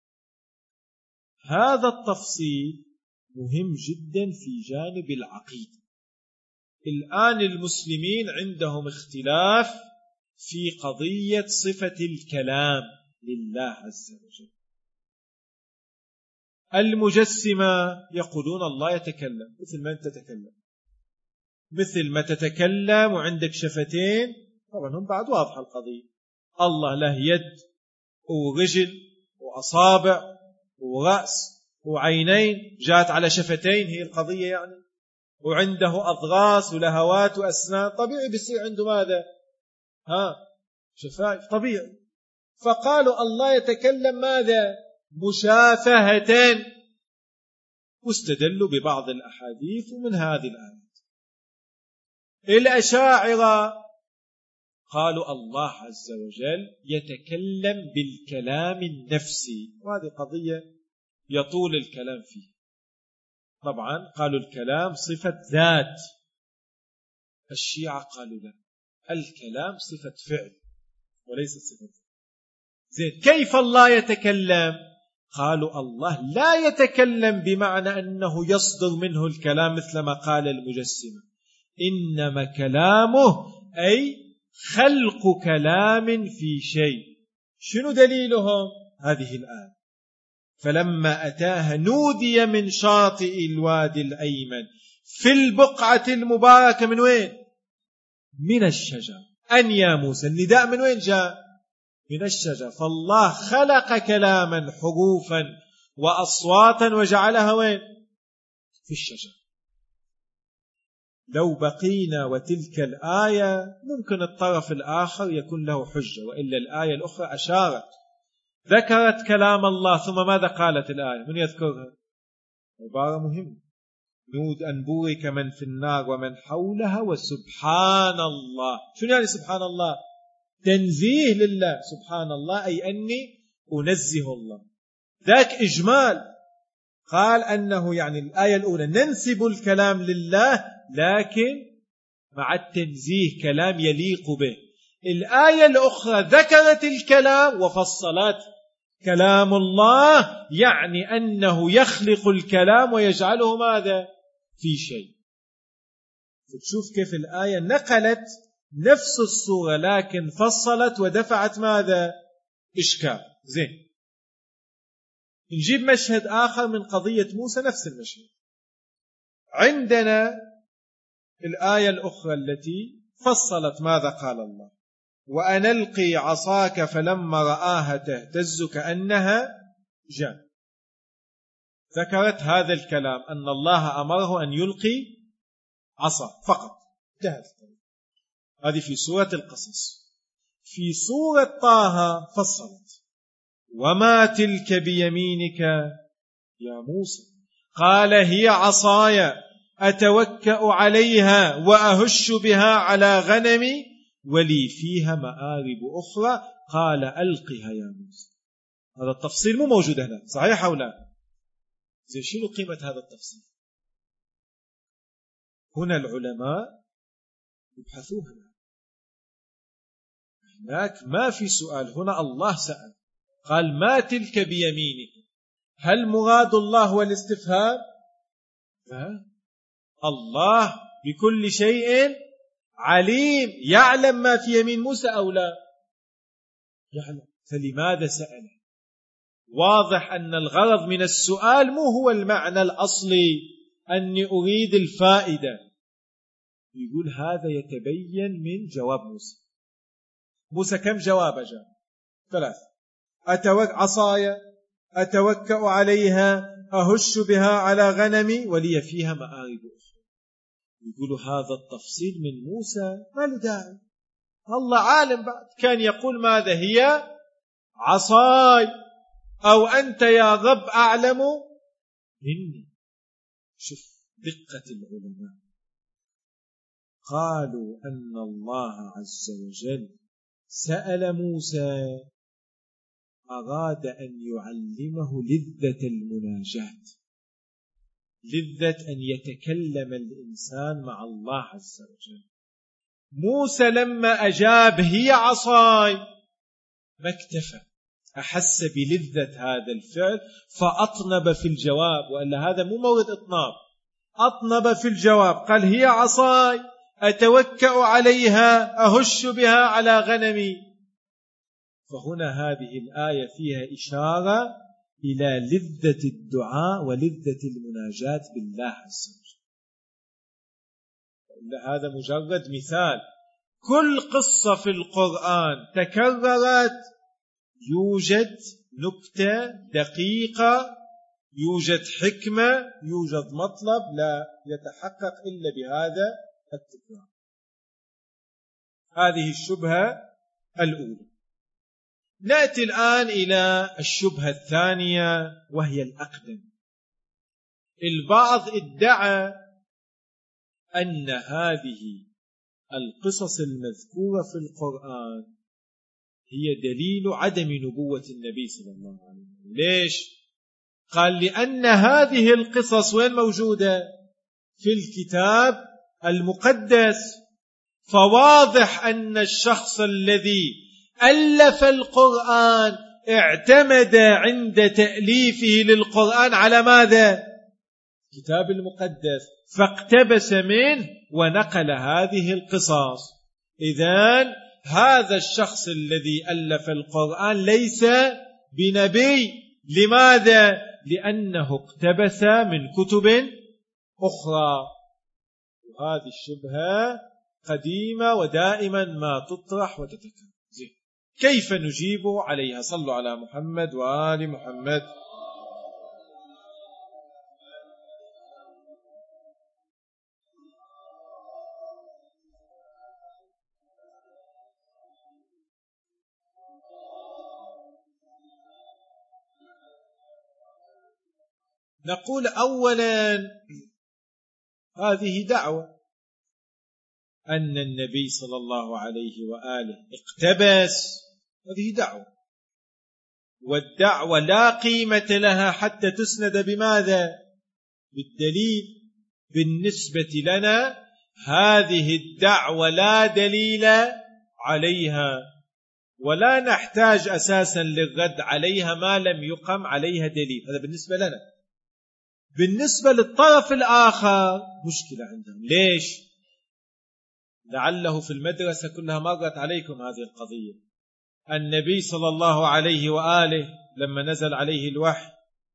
S1: هذا التفصيل مهم جدا في جانب العقيدة. الآن المسلمين عندهم اختلاف في قضية صفة الكلام لله عز وجل. المجسمة يقولون الله يتكلم مثل ما أنت تتكلم، مثل ما تتكلم وعندك شفتين. طبعا هم بعد واضحة القضية، الله له يد ورجل وأصابع ورأس وعينين جات على شفتين، هي القضية يعني. وعنده أضغاص ولهوات وأسنان، طبيعي بيصير عنده ماذا؟ شفايف، طبيعي. فقالوا الله يتكلم ماذا؟ مشافهة، واستدلوا ببعض الأحاديث ومن هذه الآيات. الأشاعرة قالوا الله عز وجل يتكلم بالكلام النفسي، وهذه قضية يطول الكلام فيه. طبعا قالوا الكلام صفة ذات، الشيعة قالوا لا، الكلام صفة فعل وليس صفة. زين، كيف الله يتكلم؟ قالوا الله لا يتكلم بمعنى أنه يصدر منه الكلام مثل ما قال المجسمة، إنما كلامه أي خلق كلام في شيء. شنو دليلهم؟ هذه الآية: فلما أتاها نودي من شاطئ الوادي الأيمن في البقعة المباركة. من وين؟ من الشجر. أن يا موسى، النداء من وين جاء؟ من الشجر. فالله خلق كلاما حروفا وأصواتا وجعلها وين؟ في الشجر. لو بقينا وتلك الآية ممكن الطرف الآخر يكون له حجة، وإلا الآية الأخرى أشارت، ذكرت كلام الله، ثم ماذا قالت الآية؟ من يذكرها؟ عبارة مهمة: نود أن بورك من في النار ومن حولها وسبحان الله. شنو يعني سبحان الله؟ تنزيه لله. سبحان الله أي أني أنزه الله. ذاك إجمال. قال أنه يعني الآية الأولى ننسب الكلام لله، لكن مع التنزيه كلام يليق به. الآية الأخرى ذكرت الكلام وفصلت كلام الله، يعني أنه يخلق الكلام ويجعله ماذا؟ في شيء. فتشوف كيف الآية نقلت نفس الصورة لكن فصلت ودفعت ماذا؟ إشكال. زين، نجيب مشهد آخر من قضية موسى، نفس المشهد. عندنا الآية الأخرى التي فصلت ماذا قال الله: وأن ألقي عصاك فلما رآها تهتز كأنها جاء ذكرت هذا الكلام أن الله أمره أن يلقي عصا فقط، انتهت. هذه في سورة القصص. في سورة طه فصلت: وما تلك بيمينك يا موسى؟ قال هي عصاي أتوكأ عليها وأهش بها على غنمي ولي فيها مآرب أخرى قال ألقها يا موسى. هذا التفصيل مو موجود هنا، صحيح أو لا؟ زي شنو قيمة هذا التفصيل؟ هنا العلماء يبحثوها، هناك ما في سؤال، هنا الله سأل قال ما تلك بيمينك. هل مراد الله هو الاستفهام؟ الله بكل شيء عليم، يعلم ما في يمين موسى أو لا يعلم، فلماذا سأل؟ واضح أن الغرض من السؤال مو هو المعنى الأصلي أني أريد الفائدة. يقول هذا يتبين من جواب موسى. موسى كم جواب جاء؟ 3: عصاي أتوكأ عليها أهش بها على غنمي ولي فيها مآرب أخرى. يقول هذا التفصيل من موسى ما له داعي، الله عالم بعد، كان يقول ماذا هي عصاي أو أنت يا رب أعلم مني. شوف دقة العلماء، قالوا أن الله عز وجل سأل موسى أراد أن يعلمه لذة المناجاة، لذة أن يتكلم الإنسان مع الله عز وجل. موسى لما أجاب هي عصاي ما اكتفى، أحس بلذة هذا الفعل فأطنب في الجواب، وإلا هذا مو مورد إطناب، أطنب في الجواب قال هي عصاي أتوكأ عليها أهش بها على غنمي. فهنا هذه الآية فيها إشارة إلى لذة الدعاء ولذة المناجاة بالله عز وجل. هذا مجرد مثال، كل قصة في القرآن تكررت يوجد نكتة دقيقة، يوجد حكمة، يوجد مطلب لا يتحقق إلا بهذا التكرار. هذه الشبهة الأولى. نأتي الآن إلى الشبهة الثانية وهي الأقدم. البعض ادعى أن هذه القصص المذكورة في القرآن هي دليل عدم نبوة النبي صلى الله عليه وسلم. ليش؟ قال لأن هذه القصص وين موجودة؟ في الكتاب المقدس، فواضح أن الشخص الذي ألف القرآن اعتمد عند تأليفه للقرآن على ماذا؟ الكتاب المقدس، فاقتبس منه ونقل هذه القصص. إذن هذا الشخص الذي ألف القرآن ليس بنبي. لماذا؟ لأنه اقتبس من كتب أخرى. وهذه الشبهة قديمة ودائما ما تطرح وتتكرر. كيف نجيب عليها؟ صلوا على محمد وآل محمد. نقول أولا هذه دعوة أن النبي صلى الله عليه وآله اقتبس، هذه دعوة، والدعوة لا قيمة لها حتى تسند بماذا؟ بالدليل. بالنسبة لنا هذه الدعوة لا دليل عليها، ولا نحتاج أساسا للرد عليها ما لم يقم عليها دليل. هذا بالنسبة لنا. بالنسبة للطرف الآخر مشكلة عندهم. ليش؟ لعله في المدرسة كلها مرت عليكم هذه القضية. النبي صلى الله عليه وآله لما نزل عليه الوحي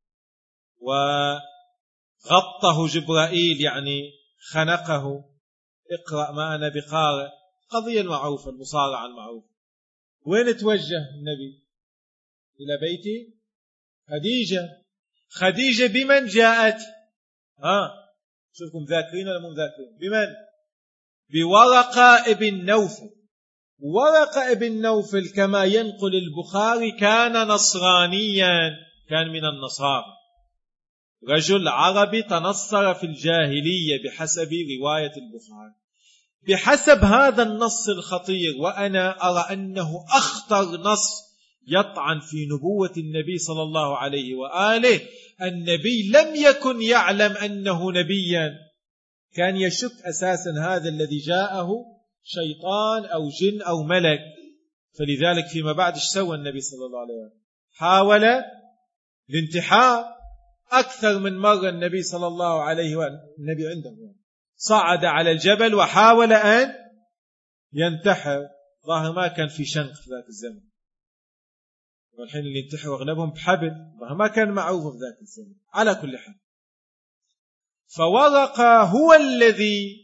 S1: وغطه جبرائيل، يعني خنقه، اقرأ ما أنا بقارئ، قضية المعروفة، المصارعة المعروفة، وين توجه النبي؟ إلى بيت خديجة بمن جاءت؟ شوفكم ذاكرين ولا مو ذاكرين؟ بمن؟ بورقة ابن نوفل. ورقة ابن نوفل كما ينقل البخاري كان نصرانيا، كان من النصارى، رجل عربي تنصر في الجاهلية بحسب رواية البخاري. بحسب هذا النص الخطير، وأنا أرى أنه أخطر نص يطعن في نبوة النبي صلى الله عليه وآله، النبي لم يكن يعلم أنه نبيا، كان يشك أساسا هذا الذي جاءه شيطان أو جن أو ملك. فلذلك فيما بعد سوى النبي صلى الله عليه وآله؟ حاول الانتحار أكثر من مرة. النبي صلى الله عليه وآله النبي عندهم صعد على الجبل وحاول أن ينتحر، ظاهر ما كان في شنق في ذاك الزمن، والحين اللي ينتحروا أغلبهم بحبل، ظاهر ما كان معروف في ذاك الزمن. على كل حال، فورقة هو الذي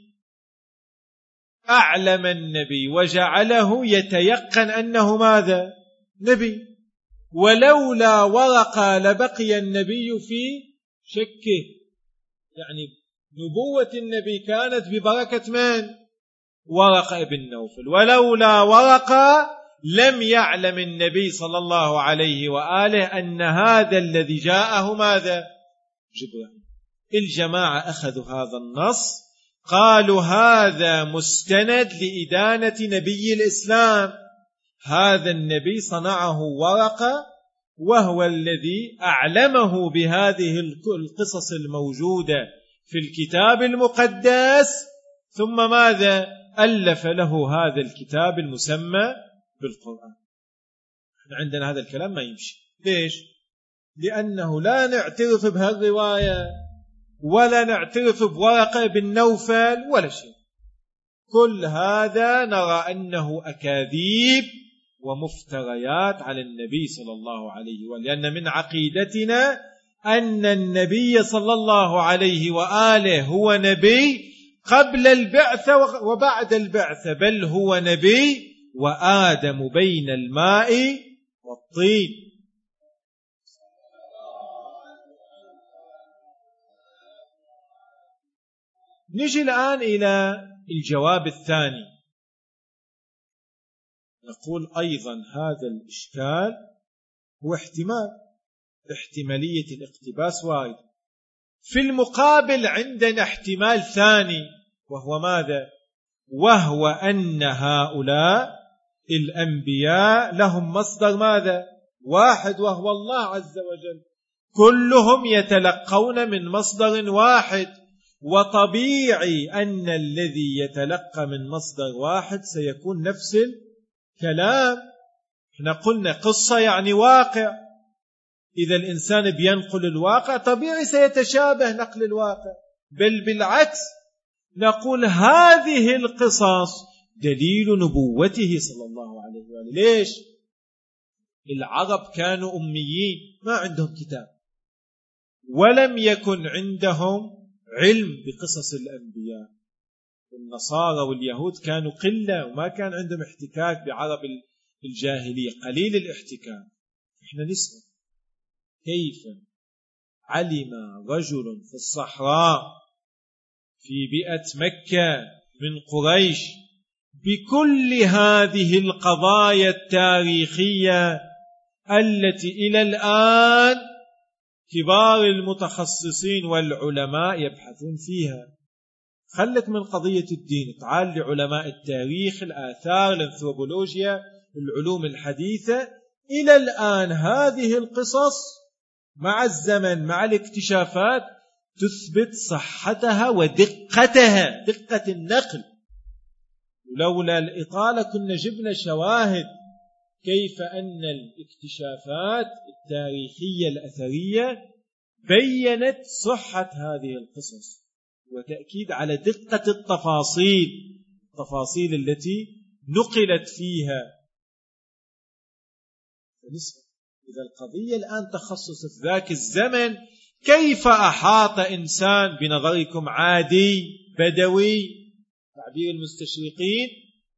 S1: أعلم النبي وجعله يتيقن أنه ماذا؟ نبي. ولولا ورقة لبقي النبي في شكه، يعني نبوة النبي كانت ببركة من؟ ورقة ابن نوفل. ولولا ورقة لم يعلم النبي صلى الله عليه وآله أن هذا الذي جاءه ماذا؟ جبريل. الجماعة أخذوا هذا النص قالوا هذا مستند لإدانة نبي الإسلام، هذا النبي صنعه ورقة وهو الذي أعلمه بهذه القصص الموجودة في الكتاب المقدس، ثم ماذا؟ ألف له هذا الكتاب المسمى بالقرآن. عندنا هذا الكلام ما يمشي. ليش؟ لأنه لا نعترف بهالرواية ولا نعترف بورقة بن نوفل ولا شيء. كل هذا نرى أنه أكاذيب ومفتريات على النبي صلى الله عليه وآله، لأن من عقيدتنا أن النبي صلى الله عليه وآله هو نبي قبل البعثة وبعد البعثة، بل هو نبي وآدم بين الماء والطين. نجي الآن إلى الجواب الثاني. نقول أيضا هذا الإشكال هو احتمالية الاقتباس وارد. في المقابل عندنا احتمال ثاني، وهو ماذا؟ وهو أن هؤلاء الأنبياء لهم مصدر ماذا؟ واحد، وهو الله عز وجل. كلهم يتلقون من مصدر واحد، وطبيعي أن الذي يتلقى من مصدر واحد سيكون نفس الكلام. احنا قلنا قصة يعني واقع، إذا الإنسان بينقل الواقع طبيعي سيتشابه نقل الواقع. بل بالعكس، نقول هذه القصص دليل نبوته صلى الله عليه وآله. ليش؟ العرب كانوا أميين، ما عندهم كتاب، ولم يكن عندهم علم بقصص الأنبياء. النصارى واليهود كانوا قلة وما كان عندهم احتكاك بعرب الجاهلية، قليل الاحتكاك. احنا نسمع كيف علم رجل في الصحراء في بيئة مكة من قريش بكل هذه القضايا التاريخية التي إلى الآن كبار المتخصصين والعلماء يبحثون فيها. خلك من قضية الدين، تعال لعلماء التاريخ، الآثار، الأنثروبولوجيا، العلوم الحديثة. إلى الآن هذه القصص مع الزمن مع الاكتشافات تثبت صحتها ودقتها، دقة النقل. ولولا الإطالة كنا جبنا شواهد كيف أن الاكتشافات التاريخية الأثرية بيّنت صحة هذه القصص وتأكيد على دقة التفاصيل التي نقلت فيها. إذا القضية الآن تخصص في ذاك الزمن، كيف أحاط إنسان بنظركم عادي بدوي تعبير المستشرقين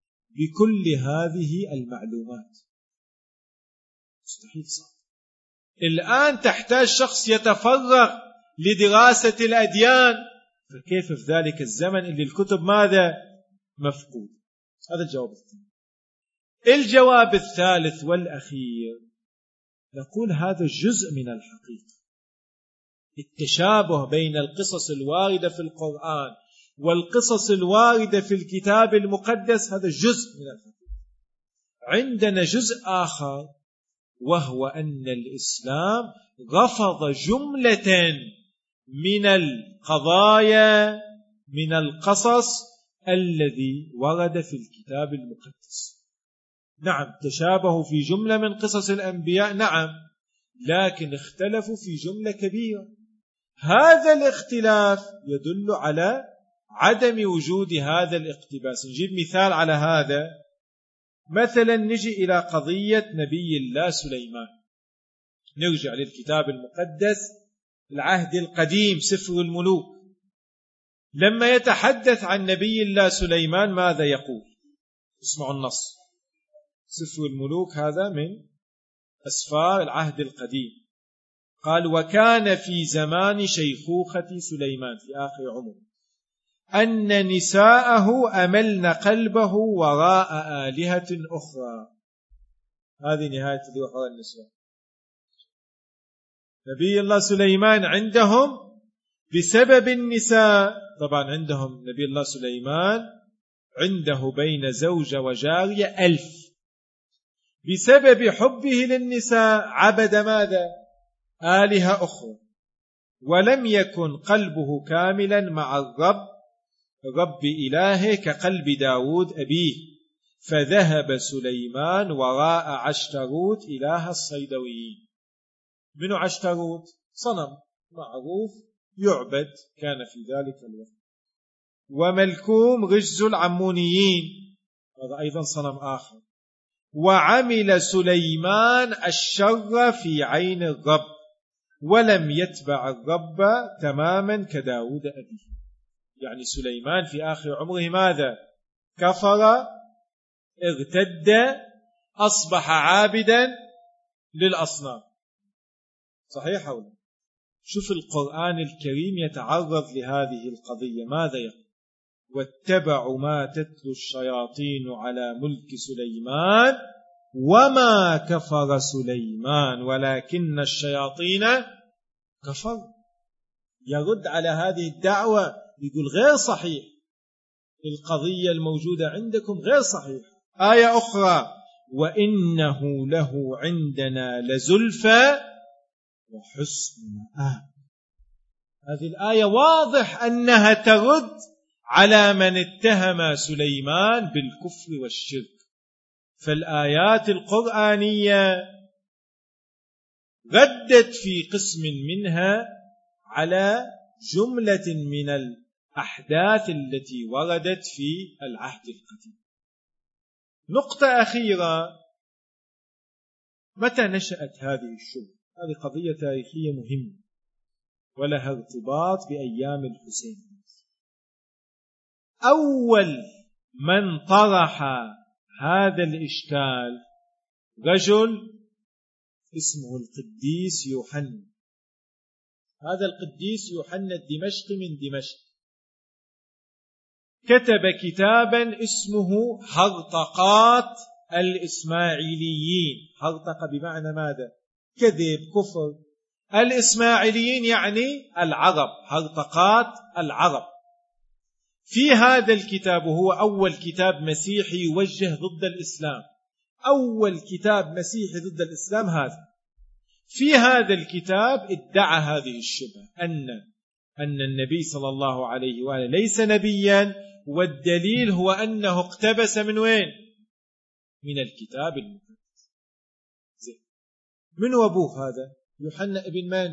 S1: بكل هذه المعلومات؟ مستحيل، صعب. الآن تحتاج شخص يتفرغ لدراسة الأديان، فكيف في ذلك الزمن اللي الكتب ماذا؟ مفقود. هذا الجواب الثاني. الجواب الثالث والأخير، نقول هذا جزء من الحقيقة. التشابه بين القصص الواردة في القرآن والقصص الواردة في الكتاب المقدس هذا جزء من الحقيقة. عندنا جزء آخر، وهو أن الإسلام رفض جملة من القضايا من القصص الذي ورد في الكتاب المقدس. نعم تشابهوا في جملة من قصص الأنبياء، نعم، لكن اختلفوا في جملة كبيرة. هذا الاختلاف يدل على عدم وجود هذا الاقتباس. نجيب مثال على هذا. مثلا نجي إلى قضية نبي الله سليمان، نرجع للكتاب المقدس العهد القديم سفر الملوك. لما يتحدث عن نبي الله سليمان ماذا يقول؟ اسمعوا النص. سفر الملوك هذا من أسفار العهد القديم. قال: وكان في زمان شيخوخة سليمان في آخر عمره أن نساءه أملن قلبه وراء آلهة أخرى. هذه نهاية ذكر النساء. نبي الله سليمان عندهم بسبب النساء، طبعا عندهم نبي الله سليمان عنده بين زوجة وجارية 1000. بسبب حبه للنساء عبد ماذا؟ آلهة أخرى، ولم يكن قلبه كاملا مع رب إلهه كقلب داود أبيه، فذهب سليمان وراء عشتروت إله الصيدويين. من عشتروت؟ صنم معروف يعبد كان في ذلك الوقت. وملكوم رجز العمونيين، هذا أيضا صنم آخر. وعمل سليمان الشر في عين الرب، ولم يتبع الرب تماما كداود أبيه. يعني سليمان في آخر عمره ماذا؟ كفر، ارتد، أصبح عابدا للأصنام. صحيح أو لا؟ شوف القرآن الكريم يتعرض لهذه القضية ماذا يقول؟ واتبعوا ما تتلو الشياطين على ملك سليمان وما كفر سليمان ولكن الشياطين كفروا. يرد على هذه الدعوة، يقول غير صحيح، القضية الموجودة عندكم غير صحيح. آية أخرى: وإنه له عندنا لزلفى وحسن مآب. هذه الآية واضح أنها ترد على من اتهم سليمان بالكفر والشرك. فالآيات القرآنية ردت في قسم منها على جملة من الأحداث التي وردت في العهد القديم. نقطة أخيرة: متى نشأت هذه الشبهة؟ هذه قضية تاريخية مهمة ولها ارتباط بأيام الحسين. أول من طرح هذا الإشكال رجل اسمه القديس يوحنا. هذا القديس يوحنا الدمشقي من دمشق كتب كتابا اسمه هرطقات الإسماعيليين. هرطقة بمعنى ماذا؟ كذب، كفر. الإسماعيليين يعني العرب، هرطقات العرب. في هذا الكتاب، وهو أول كتاب مسيحي يوجه ضد الإسلام، أول كتاب مسيحي ضد الإسلام هذا. في هذا الكتاب ادعى هذه الشبهة أن النبي صلى الله عليه وآله ليس نبيا، والدليل هو أنه اقتبس من وين؟ من الكتاب المقدس. من أبوه هذا؟ يوحنا ابن من؟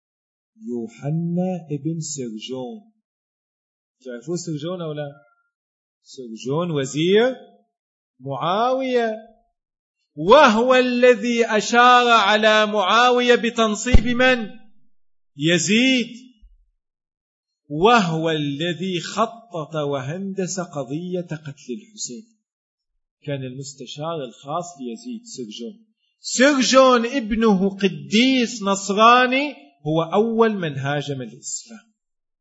S1: يوحنا ابن سرجون. تعرفوا سرجون أو لا؟ سرجون وزير معاوية، وهو الذي أشار على معاوية بتنصيب من؟ يزيد، وهو الذي خطط وهندس قضية قتل الحسين. كان المستشار الخاص ليزيد سرجون. سرجون ابنه قديس نصراني هو أول من هاجم الإسلام.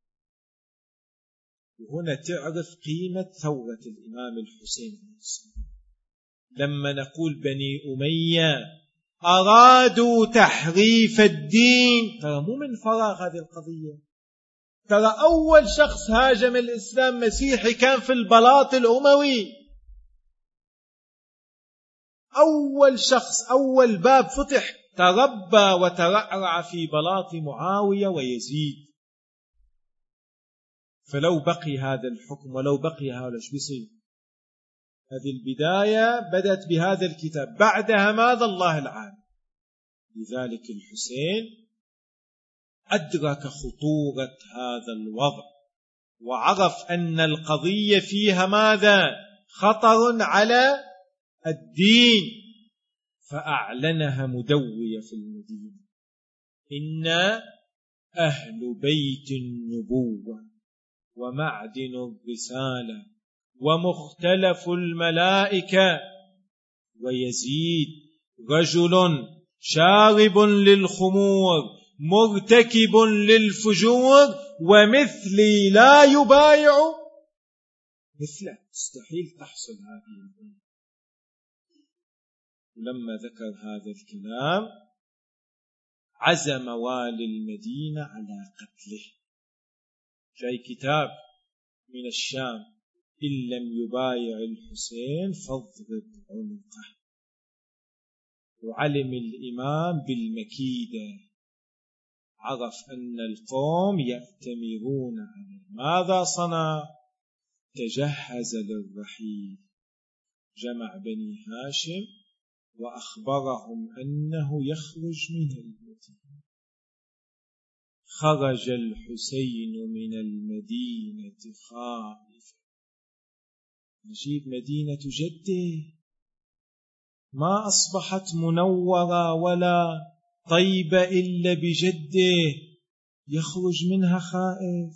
S1: وهنا تعرف قيمة ثورة الإمام الحسين لما نقول بني أمية أرادوا تحريف الدين، ترى مو من فراغ هذه القضية. ترى أول شخص هاجم الإسلام مسيحي كان في البلاط الأموي. أول شخص، أول باب فتح تربى وترعرع في بلاط معاوية ويزيد. فلو بقي هذا الحكم ولو بقي هذا ايش بيصير؟ هذه البداية بدأت بهذا الكتاب، بعدها ماذا؟ الله العالم. لذلك الحسين أدرك خطورة هذا الوضع وعرف أن القضية فيها ماذا؟ خطر على الدين، فأعلنها مدوية في المدينة: إن أهل بيت النبوة ومعدن الرسالة ومختلف الملائكة ويزيد رجل شارب للخمور مرتكب للفجور ومثلي لا يبايع مثله. مستحيل تحصل هذه الأمة. ولما ذكر هذا الكلام عزم والي المدينة على قتله. جاي كتاب من الشام: إن لم يبايع الحسين فاضرب عنقه. وعلم الإمام بالمكيدة، عرف أن القوم يأتمرون عليه. ماذا صنع؟ تجهز للرحيل، جمع بني هاشم وأخبرهم أنه يخرج من المدينة. خرج الحسين من المدينة خائفا. نجيب مدينة جده ما أصبحت منورة ولا طيبة إلا بجده، يخرج منها خائف.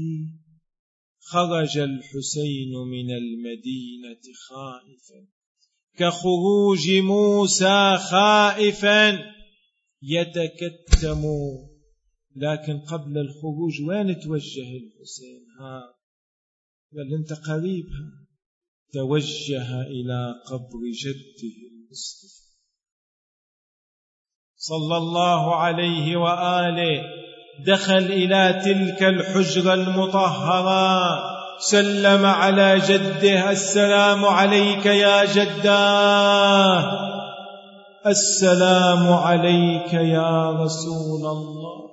S1: خرج الحسين من المدينة خائفا كخروج موسى خائفا يتكتم. لكن قبل الخروج وين توجه الحسين؟ قال انت قريب. توجه إلى قبر جده المصطفى صلى الله عليه وآله. دخل إلى تلك الحجرة المطهرة، سلم على جده: السلام عليك يا جداه، السلام عليك يا رسول الله.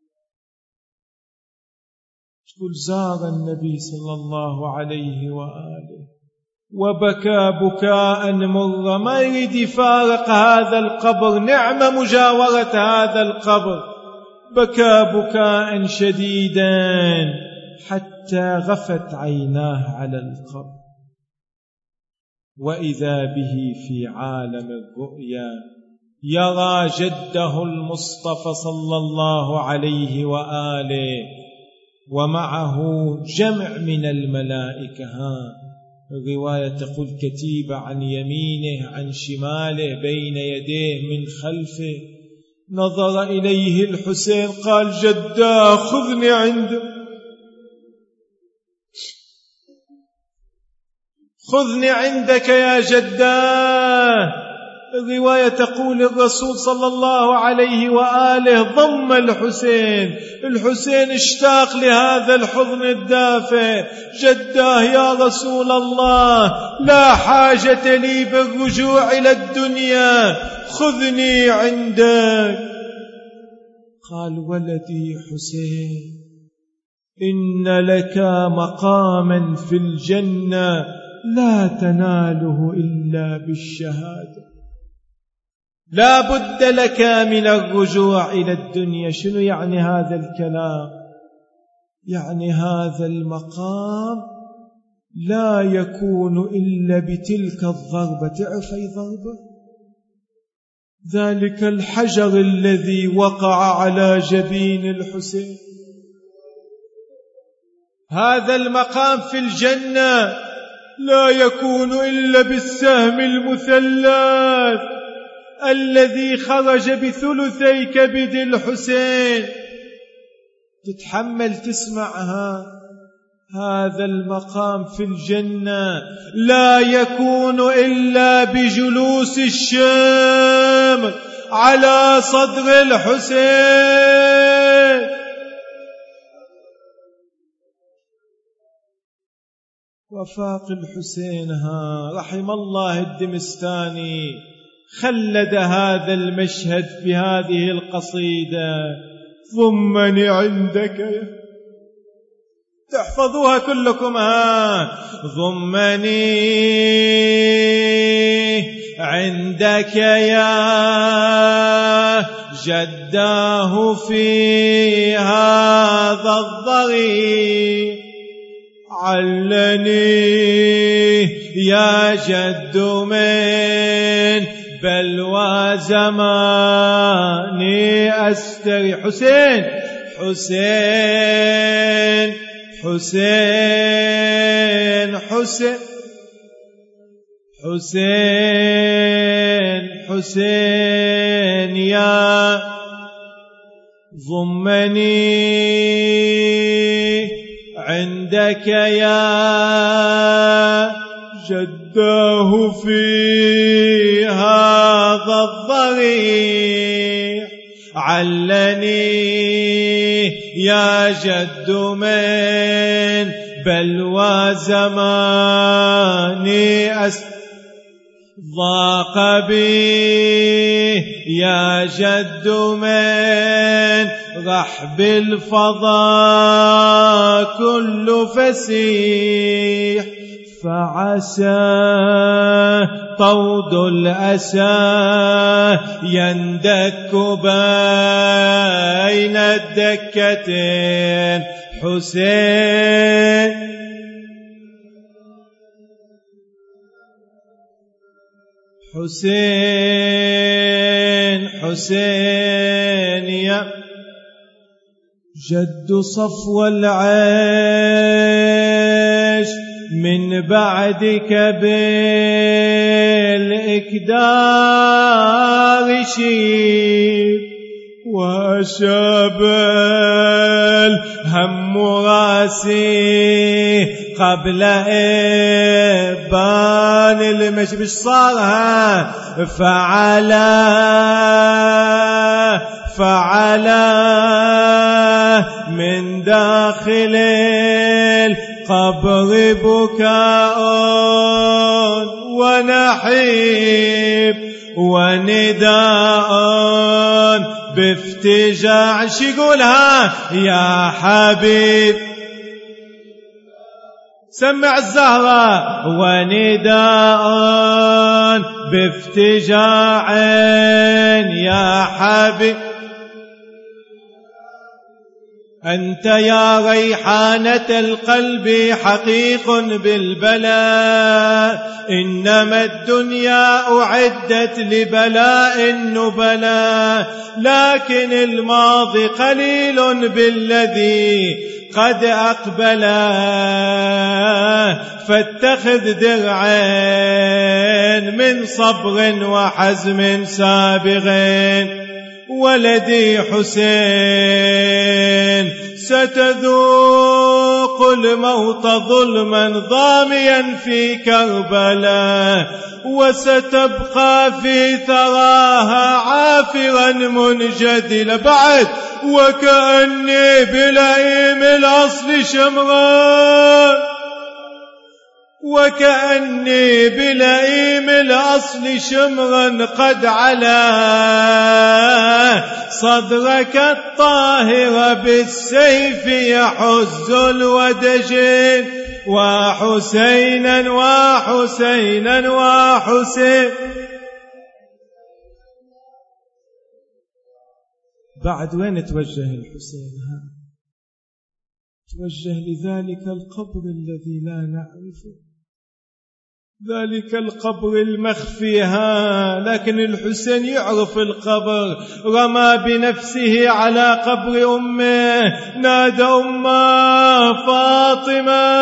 S1: تقول زار النبي صلى الله عليه وآله وبكى بكاء مرا، ما يريد يفارق هذا القبر، نعمة مجاورة هذا القبر. بكى بكاء شديدا حتى غفت عيناه على القبر، وإذا به في عالم الرؤيا يرى جده المصطفى صلى الله عليه وآله ومعه جمع من الملائكة. الرواية تقول كتيبة عن يمينه عن شماله بين يديه من خلفه. نظر إليه الحسين قال: جداه خذني عندك، خذني عندك يا جداه. الرواية تقول الرسول صلى الله عليه وآله ضم الحسين. الحسين اشتاق لهذا الحضن الدافئ. جداه يا رسول الله، لا حاجة لي بالرجوع إلى الدنيا، خذني عندك. قال: ولدي حسين، إن لك مقاما في الجنة لا تناله إلا بالشهادة، لا بد لك من الرجوع إلى الدنيا. شنو يعني هذا الكلام؟ يعني هذا المقام لا يكون إلا بتلك الضربة. تعرف أي ضربة؟ ذلك الحجر الذي وقع على جبين الحسين. هذا المقام في الجنة لا يكون إلا بالسهم المثلث الذي خرج بثلثي كبد الحسين، تتحمل تسمعها. هذا المقام في الجنة لا يكون إلا بجلوس الشام على صدر الحسين. وفاق الحسين رحم الله الدمستاني خلد هذا المشهد في هذه القصيدة: ضمني عندك، تحفظوها كلكم، ضمني عندك يا جداه في هذا الضريح، علني يا جد من بلوى زماني أستري. حسين حسين حسين حسين حسين حسين يا ضمني عندك يا جداه في هذا الضريح، علني يا جد من بلوى زماني ضاق بي يا جد من رحب الفضاء كل فسيح، فعسى طود الأسى يندك بين الدكتين. حسين حسين حسين يا جد صفو العيش من بعدك بالإكدار شيب، وشاب الهم راسي قبل إبان المشي. بش صارها فعلا من داخل القبر بكاء ونحيب ونداء بافتجاع. شيقولها يا حبيب سمع الزهرة، ونداء بافتجاع يا حبيب. أنت يا ريحانة القلب حقيق بالبلاء، إنما الدنيا أعدت لبلاء النبلاء، لكن الماضي قليل بالذي قد أقبل، فاتخذ درعين من صبر وحزم سابغين. ولدي حسين ستذوق الموت ظلما ضاميا في كربلاء، وستبقى في ثراها عافرا منجدلا. بعد وكأني بلئيم الأصل شمران، وكأني بلئيم الأصل شمرا قد علا صدرك الطاهر بالسيف يحز الودجين. وحسينا وحسينا وحسين. بعد وين توجه الحسين؟ توجه لذلك القبر الذي لا نعرفه، ذلك القبر المخفي. لكن الحسين يعرف القبر، رمى بنفسه على قبر أمه، نادى أمه فاطمة،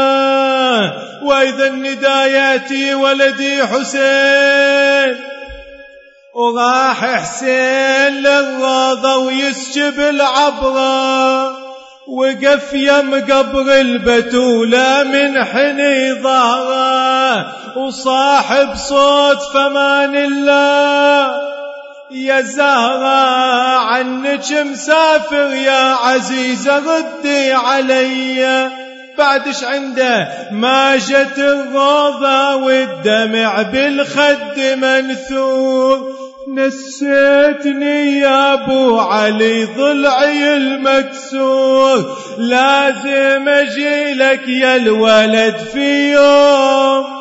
S1: وإذا النداء يأتي ولدي حسين. وراح حسين للروضة ويسجب العبرة، وقف يم قبر البتولة من حني ظهره، وصاحب صوت فمان الله يا زهرة عنك مسافر يا عزيزة ردي علي. بعدش عنده ما جت الروضة والدمع بالخد منثور، نسيتني يا ابو علي ضلعي المكسور، لازم اجي لك يا الولد في يوم